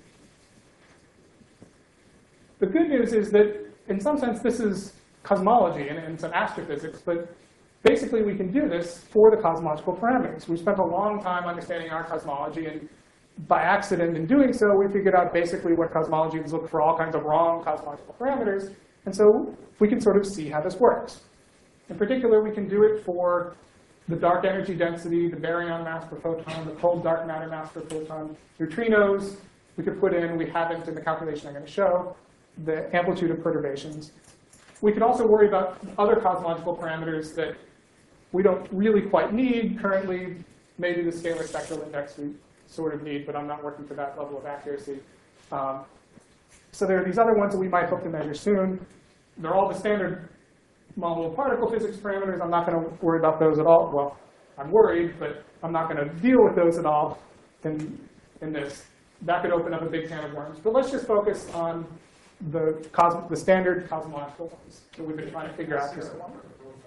The good news is that, in some sense, this is cosmology and some astrophysics, but basically we can do this for the cosmological parameters. We spent a long time understanding our cosmology, and by accident in doing so, we figured out basically what cosmology is looking for all kinds of wrong cosmological parameters, and so we can sort of see how this works. In particular, we can do it for the dark energy density, the baryon mass per photon, the cold dark matter mass per photon, neutrinos. We could put in, we haven't in the calculation I'm going to show, the amplitude of perturbations. We could also worry about other cosmological parameters that we don't really quite need currently. Maybe the scalar spectral index we sort of need, but I'm not working for that level of accuracy. So there are these other ones that we might hope to measure soon. They're all the standard model of particle physics parameters. I'm not going to worry about those at all. Well, I'm worried, but I'm not going to deal with those at all in this. That could open up a big can of worms. But let's just focus on the standard cosmological ones that we've been trying to figure out for so long.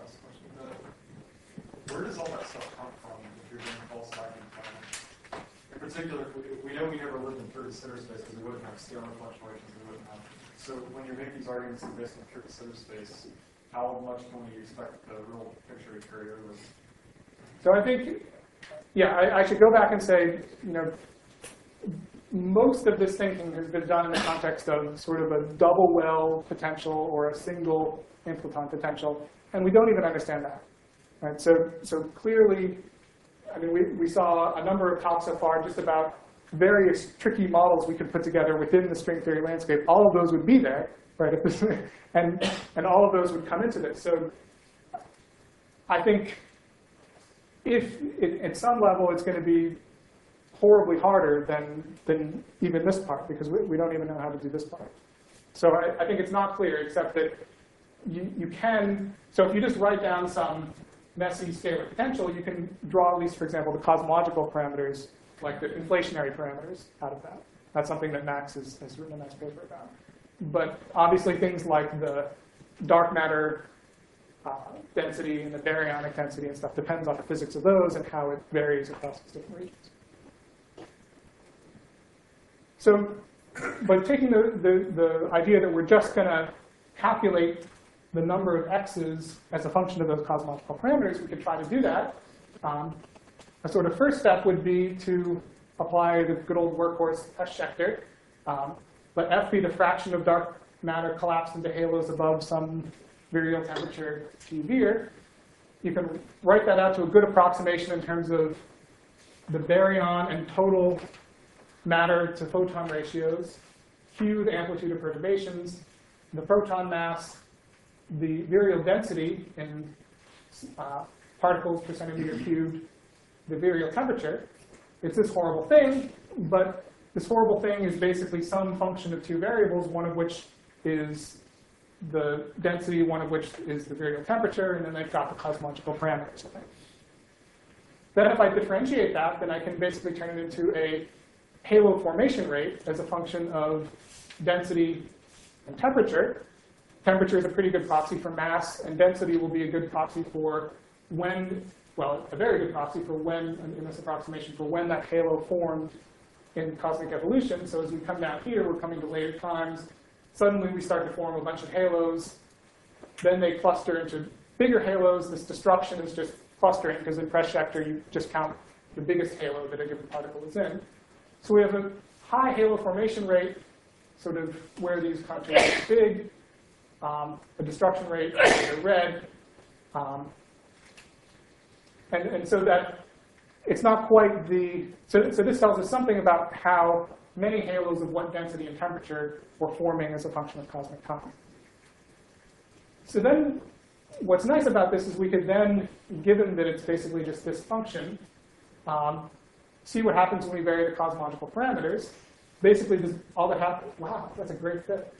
Where does all that stuff come from if you're doing pulse vacuum planning? In particular, we know we never lived in pure de Sitter space because we wouldn't have scalar fluctuations. We wouldn't have. So when you make these arguments based on pure de Sitter space, how much can we expect the real picture to carry over? So I think, yeah, I should go back and say, most of this thinking has been done in the context of sort of a double well potential or a single inflaton potential, and we don't even understand that. Right? So clearly, I mean, we saw a number of talks so far just about various tricky models we could put together within the string theory landscape. All of those would be there, right? And all of those would come into this. So I think if at some level it's going to be horribly harder than even this part, because we don't even know how to do this part. So I think it's not clear, except that you can, so if you just write down some messy scalar potential, you can draw at least, for example, the cosmological parameters, like the inflationary parameters out of that. That's something that Max has written a nice paper about. But obviously things like the dark matter density and the baryonic density and stuff depends on the physics of those and how it varies across these different regions. So, by taking the idea that we're just going to calculate the number of x's as a function of those cosmological parameters, we could try to do that. A sort of first step would be to apply the good old workhorse Hess-Schechter. Let F be the fraction of dark matter collapsed into halos above some virial temperature T vir. You can write that out to a good approximation in terms of the baryon and total matter to photon ratios, Q, the amplitude of perturbations, the proton mass, the virial density in particles per centimeter cubed, the virial temperature. It's this horrible thing, but this horrible thing is basically some function of two variables, one of which is the density, one of which is the virial temperature, and then they've got the cosmological parameters. Then if I differentiate that, then I can basically turn it into a halo formation rate as a function of density and temperature. Temperature is a pretty good proxy for mass, and density will be a good proxy for when, well, a very good proxy for when, in this approximation, for when that halo formed in cosmic evolution. So as we come down here, we're coming to later times. Suddenly we start to form a bunch of halos. Then they cluster into bigger halos. This destruction is just clustering, because in Hess-Schechter you just count the biggest halo that a given particle is in. So we have a high halo formation rate, sort of where these contours are big, a destruction rate where they're red. And so that it's not quite the, so this tells us something about how many halos of what density and temperature were forming as a function of cosmic time. So then what's nice about this is we could then, given that it's basically just this function, see what happens when we vary the cosmological parameters. Basically, this, all that happens, wow, that's a great fit.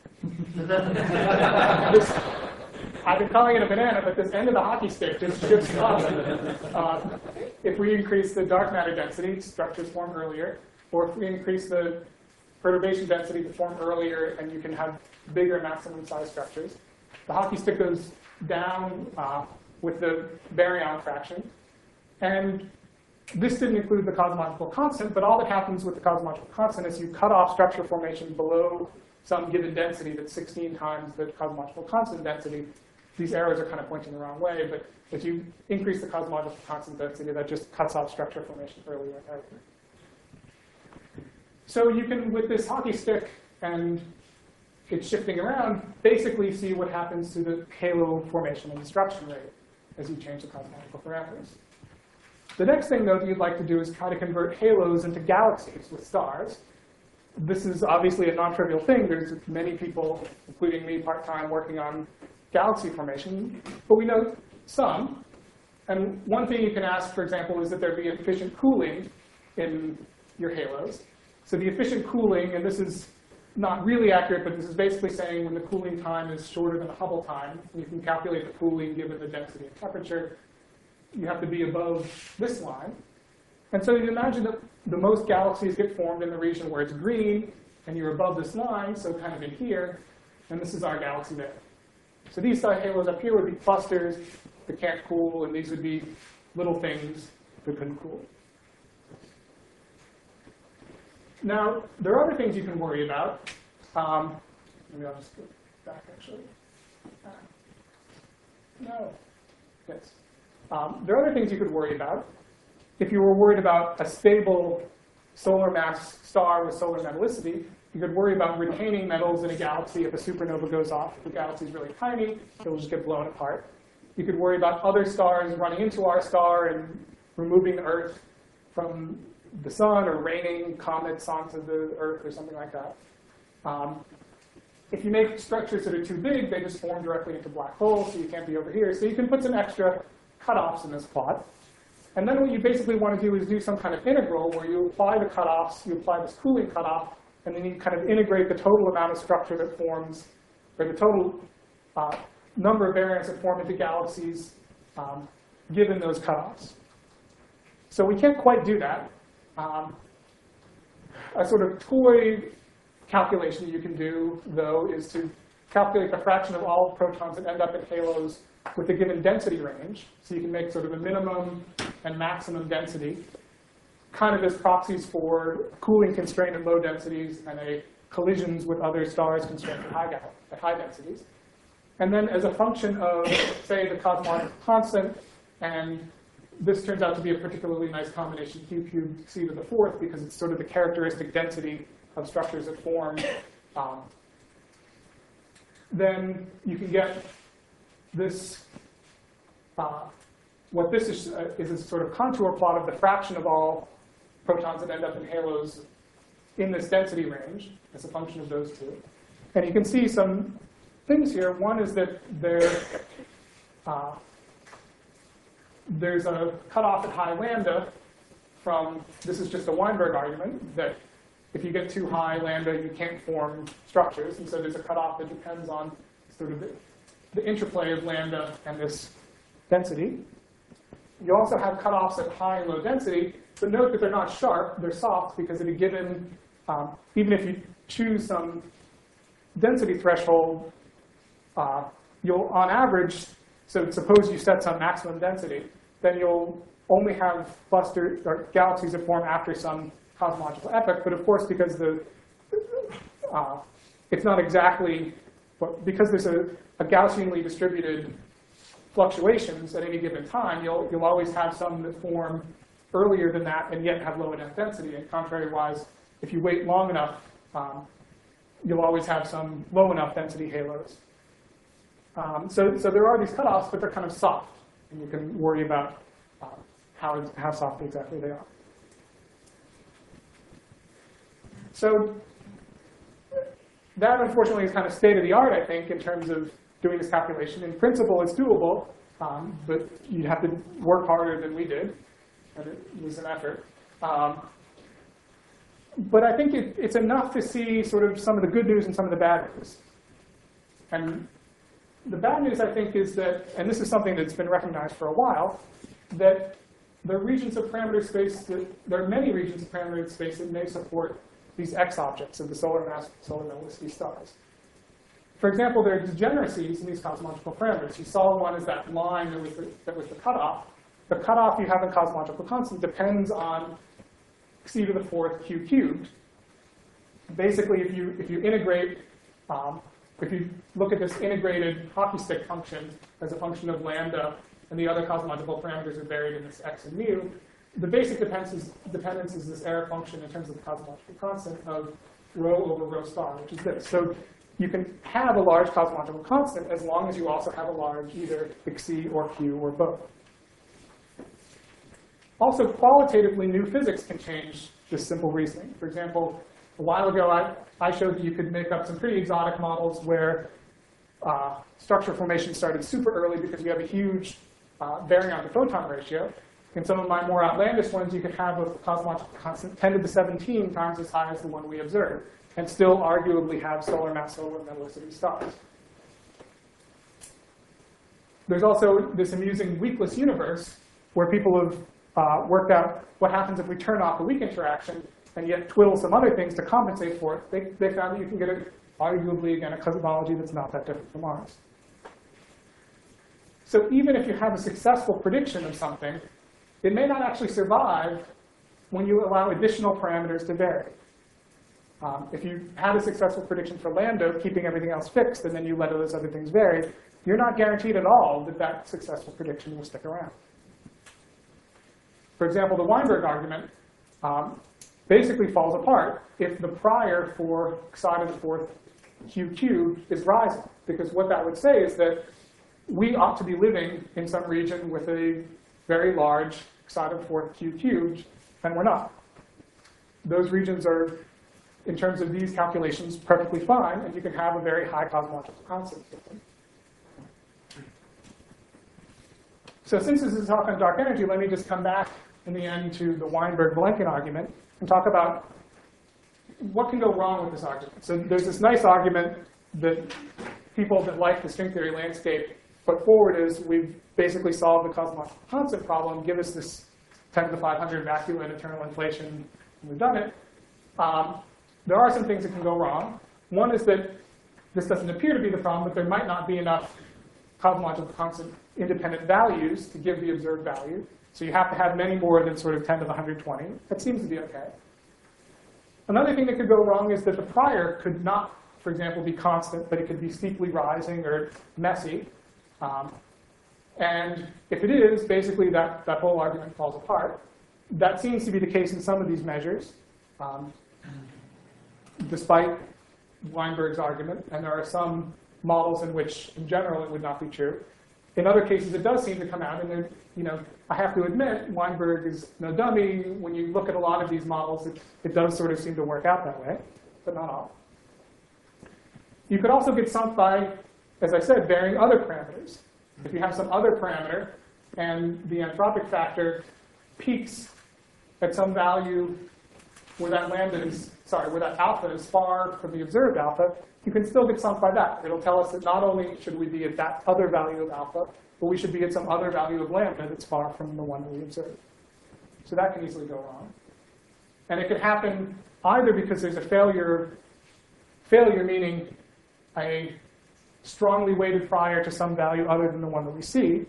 I've been calling it a banana, but this end of the hockey stick just shifts up. If we increase the dark matter density, structures form earlier. Or if we increase the perturbation density to form earlier, and you can have bigger maximum size structures. The hockey stick goes down with the baryon fraction. And this didn't include the cosmological constant, but all that happens with the cosmological constant is you cut off structure formation below some given density that's 16 times the cosmological constant density. These arrows are kind of pointing the wrong way, but if you increase the cosmological constant density, that just cuts off structure formation earlier and earlier. So you can, with this hockey stick and it's shifting around, basically see what happens to the halo formation and destruction rate as you change the cosmological parameters. The next thing, though, that you'd like to do is try to convert halos into galaxies with stars. This is obviously a non-trivial thing. There's many people, including me part-time, working on galaxy formation, but we know some. And one thing you can ask, for example, is that there be efficient cooling in your halos. So the efficient cooling, and this is not really accurate, but this is basically saying when the cooling time is shorter than the Hubble time, you can calculate the cooling given the density and temperature. You have to be above this line. And so you imagine that the most galaxies get formed in the region where it's green, and you're above this line, so kind of in here, and this is our galaxy there. So these halos up here would be clusters that can't cool, and these would be little things that couldn't cool. Now, there are other things you can worry about. Maybe I'll just go back, actually. No. Yes. There are other things you could worry about. If you were worried about a stable solar mass star with solar metallicity, you could worry about retaining metals in a galaxy if a supernova goes off. If the galaxy is really tiny, it'll just get blown apart. You could worry about other stars running into our star and removing the Earth from the sun, or raining comets onto the Earth, or something like that. If you make structures that are too big, they just form directly into black holes, so you can't be over here. So you can put some extra cutoffs in this plot. And then what you basically want to do is do some kind of integral where you apply the cutoffs, you apply this cooling cutoff, and then you kind of integrate the total amount of structure that forms, or the total number of baryons that form into galaxies given those cutoffs. So we can't quite do that. A sort of toy calculation you can do, though, is to calculate the fraction of all protons that end up in halos with a given density range. So you can make sort of a minimum and maximum density, kind of as proxies for cooling constraint at low densities and a collisions with other stars constrained at high densities. And then as a function of, say, the cosmological constant, and this turns out to be a particularly nice combination, Q cubed c to the fourth, because it's sort of the characteristic density of structures that form. Then you can get this, what this is a sort of contour plot of the fraction of all protons that end up in halos in this density range as a function of those two. And you can see some things here. One is that there's a cutoff at high lambda from, this is just a Weinberg argument, that if you get too high lambda, you can't form structures. And so there's a cutoff that depends on sort of the interplay of lambda and this density. You also have cutoffs at high and low density, but note that they're not sharp, they're soft, because at a given, even if you choose some density threshold, you'll, on average, so suppose you set some maximum density, then you'll only have clusters or galaxies that form after some cosmological epoch. But of course, because it's not exactly, because there's a Gaussianly distributed fluctuations at any given time, you'll always have some that form earlier than that and yet have low enough density. And contrary-wise, if you wait long enough, you'll always have some low enough density halos. So there are these cutoffs, but they're kind of soft. And you can worry about how soft exactly they are. So that, unfortunately, is kind of state of the art, I think, in terms of doing this calculation. In principle, it's doable, but you'd have to work harder than we did, and it was an effort. But I think it's enough to see sort of some of the good news and some of the bad news. And the bad news, I think, is that, and this is something that's been recognized for a while, that there are regions of parameter space there are many regions of parameter space that may support these X objects of the solar mass, solar metallicity stars. For example, there are degeneracies in these cosmological parameters. You saw one as that line that was the cutoff. The cutoff you have in cosmological constant depends on c to the fourth q cubed. Basically, if you integrate, if you look at this integrated hockey stick function as a function of lambda, and the other cosmological parameters are buried in this x and mu, the basic dependence is this error function in terms of the cosmological constant of rho over rho star, which is this. So you can have a large cosmological constant as long as you also have a large either xc or q or both. Also, qualitatively, new physics can change this simple reasoning. For example, a while ago, I showed that you could make up some pretty exotic models where structure formation started super early because you have a huge baryon to photon ratio. In some of my more outlandish ones, you could have a cosmological constant 10 to the 17 times as high as the one we observed, and still arguably have solar mass, solar metallicity stars. There's also this amusing weakless universe where people have worked out what happens if we turn off the weak interaction and yet twiddle some other things to compensate for it. They found that you can get, arguably, again, a cosmology that's not that different from ours. So even if you have a successful prediction of something, it may not actually survive when you allow additional parameters to vary. If you had a successful prediction for lambda, keeping everything else fixed, and then you let those other things vary, you're not guaranteed at all that that successful prediction will stick around. For example, the Weinberg argument basically falls apart if the prior for psi to the fourth q cubed is rising. Because what that would say is that we ought to be living in some region with a very large psi to the fourth q cubed, and we're not. Those regions are, in terms of these calculations, perfectly fine, and you can have a very high cosmological constant system. So since this is a talk on dark energy, let me just come back in the end to the Weinberg-Vilenkin argument and talk about what can go wrong with this argument. So there's this nice argument that people that like the string theory landscape put forward is we've basically solved the cosmological constant problem, give us this 10 to the 500 vacuum and eternal inflation, and we've done it. There are some things that can go wrong. One is that this doesn't appear to be the problem, but there might not be enough cosmological constant independent values to give the observed value. So you have to have many more than sort of 10 to the 120. That seems to be OK. Another thing that could go wrong is that the prior could not, for example, be constant, but it could be steeply rising or messy. And if it is, basically that whole argument falls apart. That seems to be the case in some of these measures, despite Weinberg's argument. And there are some models in which, in general, it would not be true. In other cases, it does seem to come out. And I have to admit, Weinberg is no dummy. When you look at a lot of these models, it does sort of seem to work out that way, but not all. You could also get sunk by, as I said, varying other parameters. If you have some other parameter, and the anthropic factor peaks at some value where that where that alpha is far from the observed alpha, you can still get sunk by that. It'll tell us that not only should we be at that other value of alpha, but we should be at some other value of lambda that's far from the one that we observed. So that can easily go wrong. And it could happen either because there's a failure meaning a strongly weighted prior to some value other than the one that we see.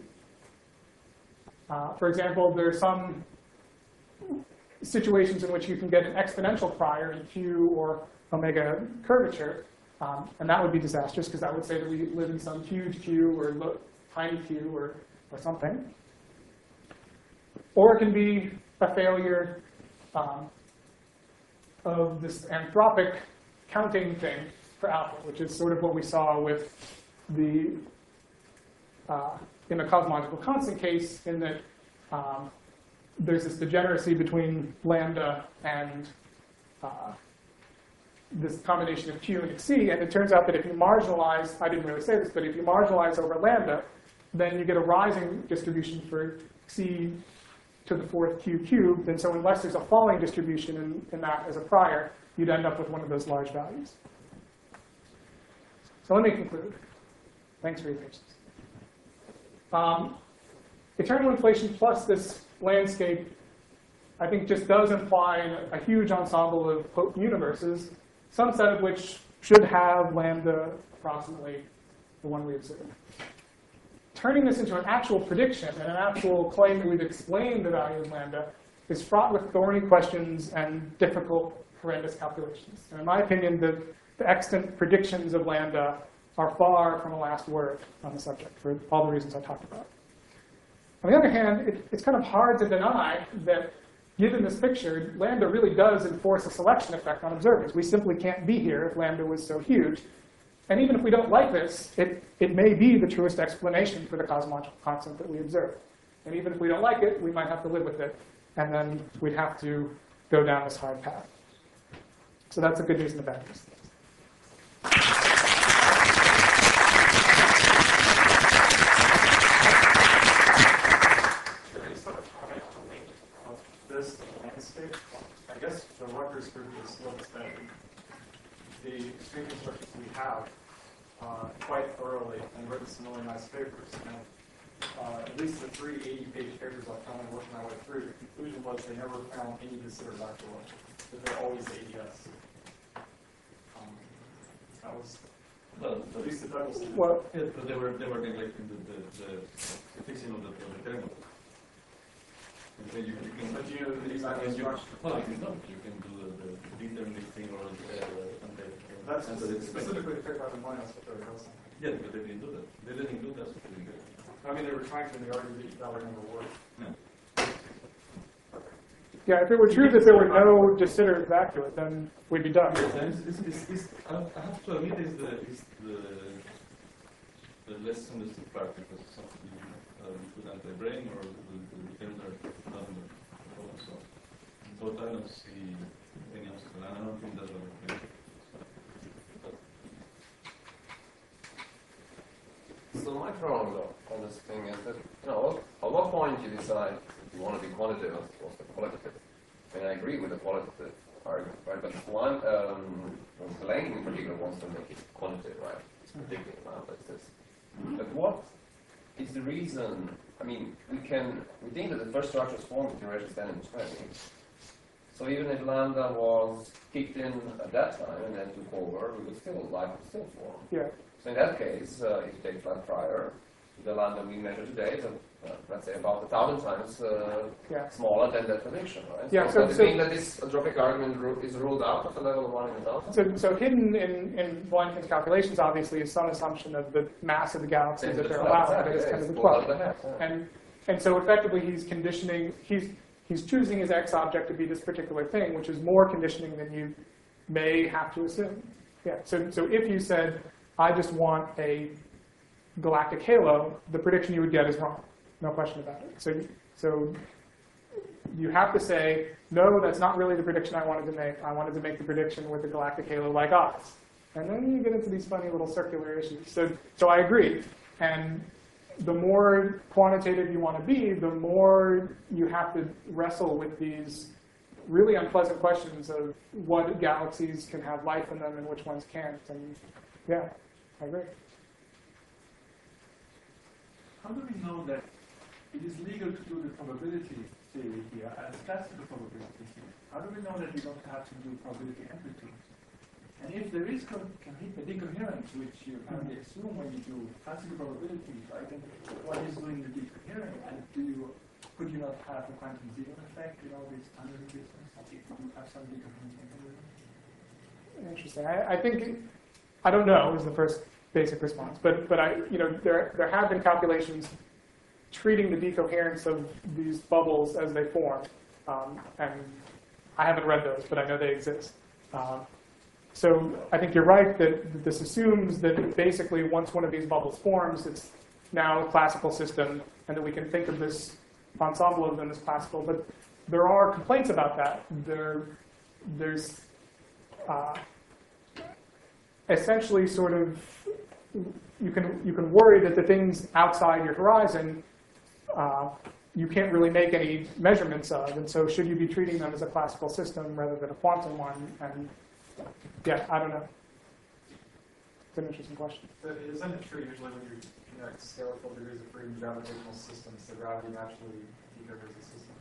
For example, there are some situations in which you can get an exponential prior in Q or omega curvature, and that would be disastrous because that would say that we live in some huge Q or tiny Q or something. Or it can be a failure of this anthropic counting thing for alpha, which is sort of what we saw with the in the cosmological constant case, in that there's this degeneracy between lambda and this combination of Q and Xc, and it turns out that if you marginalize, I didn't really say this, but if you marginalize over lambda, then you get a rising distribution for Xc to the fourth Q cubed, and so unless there's a falling distribution in that as a prior, you'd end up with one of those large values. So let me conclude. Thanks for your patience. Eternal inflation plus this landscape, I think, just does imply a huge ensemble of potent universes, some set of which should have lambda approximately the one we observe. Turning this into an actual prediction and an actual claim that we've explained the value of lambda is fraught with thorny questions and difficult, horrendous calculations. And in my opinion, the extant predictions of lambda are far from a last word on the subject for all the reasons I talked about. On the other hand, it's kind of hard to deny that, given this picture, lambda really does enforce a selection effect on observers. We simply can't be here if lambda was so huge. And even if we don't like this, it may be the truest explanation for the cosmological constant that we observe. And even if we don't like it, we might have to live with it. And then we'd have to go down this hard path. So that's the good news and the bad news. This landscape, I guess the Rutgers group is looks at the extreme constructions we have quite thoroughly and written some really nice papers. And at least the 3 80-page papers I've found and working my way through, the conclusion was they never found any considered actual, that they're always ADS. That was at least the Douglas. Well, Yeah, but they were neglecting the fixing of the terminal. And you can, But do you know the exact you instruction? well, you can do the deterministic thing or That's specifically the paper I've been pointing out, but there was something. yeah, but they didn't do that. They didn't include that. I mean, they were trying to, and they argued that would never work. yeah, if it were true that there were no de Sitter vacuum, then we'd be done. I have to admit, is the less understood part because it's something you put on the brain or the terms are not in the problem. So, but I don't see any obstacle, and I don't think that's what we're doing. So my problem on this thing is that, at what point you decide you want to be quantitative or qualitative? I mean, I agree with the qualitative argument, right? But one, Langdon in particular wants to make it quantitative, right? It's predicting amount like this. But what is the reason? I mean, we think that the first structure is formed with duration 10 and 20. So even if lambda was kicked in at that time and then took over, we would still still form. Yeah. So in that case, if you take flat prior, the lambda we measure today is, let's say, about 1,000 times smaller than that prediction, right? Yeah. So does it mean that this anthropic argument is ruled out at the level of 1 in 1,000? So hidden in Blanken's calculations, obviously, is some assumption of the mass of the galaxies that they're allowed. That is 10 to the 12. And so effectively, he's conditioning. He's choosing his X object to be this particular thing, which is more conditioning than you may have to assume. Yeah. So if you said, I just want a galactic halo, the prediction you would get is wrong. No question about it. So you have to say, no, that's not really the prediction I wanted to make. I wanted to make the prediction with a galactic halo like us. And then you get into these funny little circular issues. So I agree. And the more quantitative you want to be, the more you have to wrestle with these really unpleasant questions of what galaxies can have life in them and which ones can't. And yeah, I agree. How do we know that it is legal to do the probability theory here as classical probability theory? How do we know that we don't have to do probability amplitude? And if there is a decoherence, which you apparently assume when you do classical probability, right? Then what is doing the decoherence? And could you not have a quantum zero effect in all these standard resistance if you have some decoherence? Interesting. I think, I don't know is the first basic response, but there have been calculations treating the decoherence of these bubbles as they form, and I haven't read those, but I know they exist. So I think you're right that this assumes that basically once one of these bubbles forms, it's now a classical system, and that we can think of this ensemble of them as classical. But there are complaints about that. There's essentially sort of you can worry that the things outside your horizon you can't really make any measurements of, and so should you be treating them as a classical system rather than a quantum one? And yeah, I don't know. It's an interesting question. But isn't it true usually when you scale full degrees of freedom gravitational systems, the gravity naturally decomposes the system?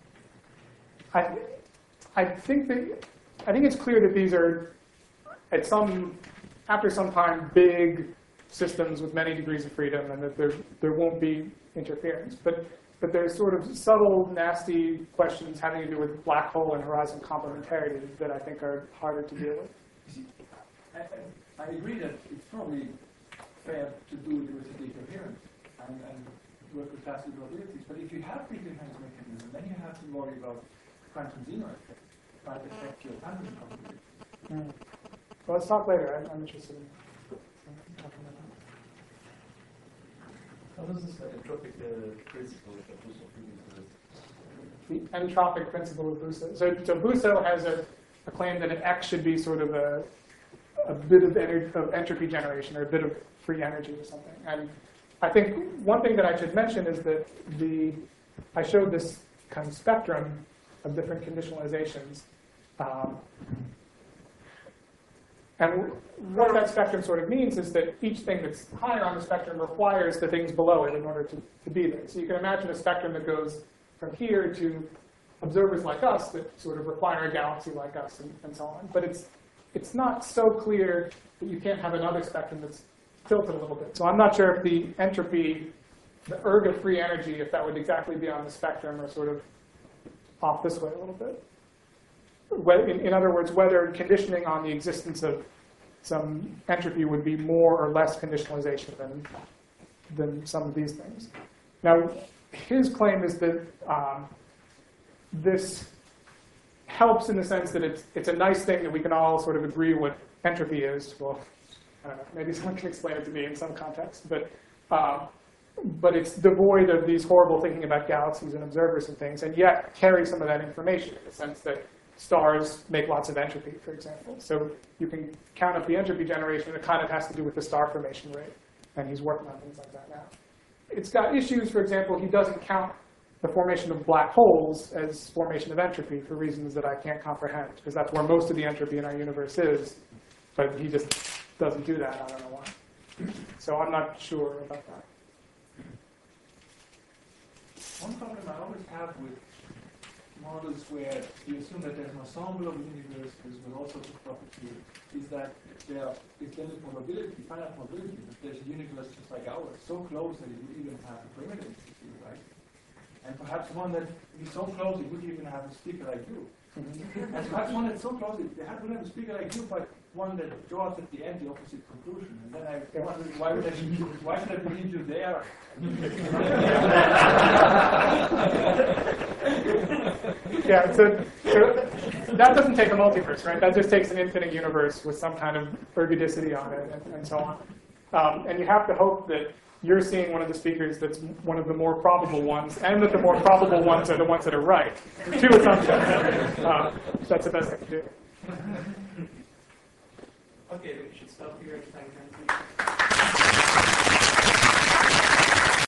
I think it's clear that these are after some time big systems with many degrees of freedom, and that there won't be interference. But there's sort of subtle, nasty questions having to do with black hole and horizon complementarity that I think are harder to deal with. I agree that it's probably fair to do it with a decoherence and work with classical probabilities. But if you have decoherence mechanism, then you have to worry about quantum zero effect might affect your quantum probability. Well, let's talk later. I'm interested in talking about that. How does this entropic principle of Busso fit into this? The entropic principle of Busso. So Busso has a claim that an X should be sort of a bit of entropy generation, or a bit of free energy or something. And I think one thing that I should mention is that I showed this kind of spectrum of different conditionalizations. And what that spectrum sort of means is that each thing that's higher on the spectrum requires the things below it in order to be there. So you can imagine a spectrum that goes from here to observers like us that sort of require a galaxy like us and so on. But it's not so clear that you can't have another spectrum that's tilted a little bit. So I'm not sure if the entropy, the erg of free energy, if that would exactly be on the spectrum or sort of off this way a little bit. In other words, whether conditioning on the existence of some entropy would be more or less conditionalization than some of these things. Now, his claim is that this helps in the sense that it's a nice thing that we can all sort of agree what entropy is. Well, I don't know, maybe someone can explain it to me in some context, but it's devoid of these horrible thinking about galaxies and observers and things, and yet carry some of that information in the sense that stars make lots of entropy, for example. So you can count up the entropy generation. It kind of has to do with the star formation rate, and he's working on things like that now. It's got issues. For example, he doesn't count the formation of black holes as formation of entropy for reasons that I can't comprehend, because that's where most of the entropy in our universe is, but he just doesn't do that. I don't know why. So I'm not sure about that. One problem I always have with models where you assume that there's an ensemble of universes with all sorts of properties is that there is limited probability, finite probability, that there's a universe just like ours, so close that it would even have a perimeter institute, right? And perhaps one that is so close it wouldn't even have a speaker like you. And perhaps one that's so close it wouldn't have a speaker like you, but one that draws at the end the opposite conclusion. And then I wonder, why should I believe you there? Yeah, so that doesn't take a multiverse, right? That just takes an infinite universe with some kind of ergodicity on it and so on. And you have to hope that you're seeing one of the speakers that's one of the more probable ones, and that the more probable ones are the ones that are right. Two assumptions. That's the best thing to do. Okay, we should stop here. Thank you.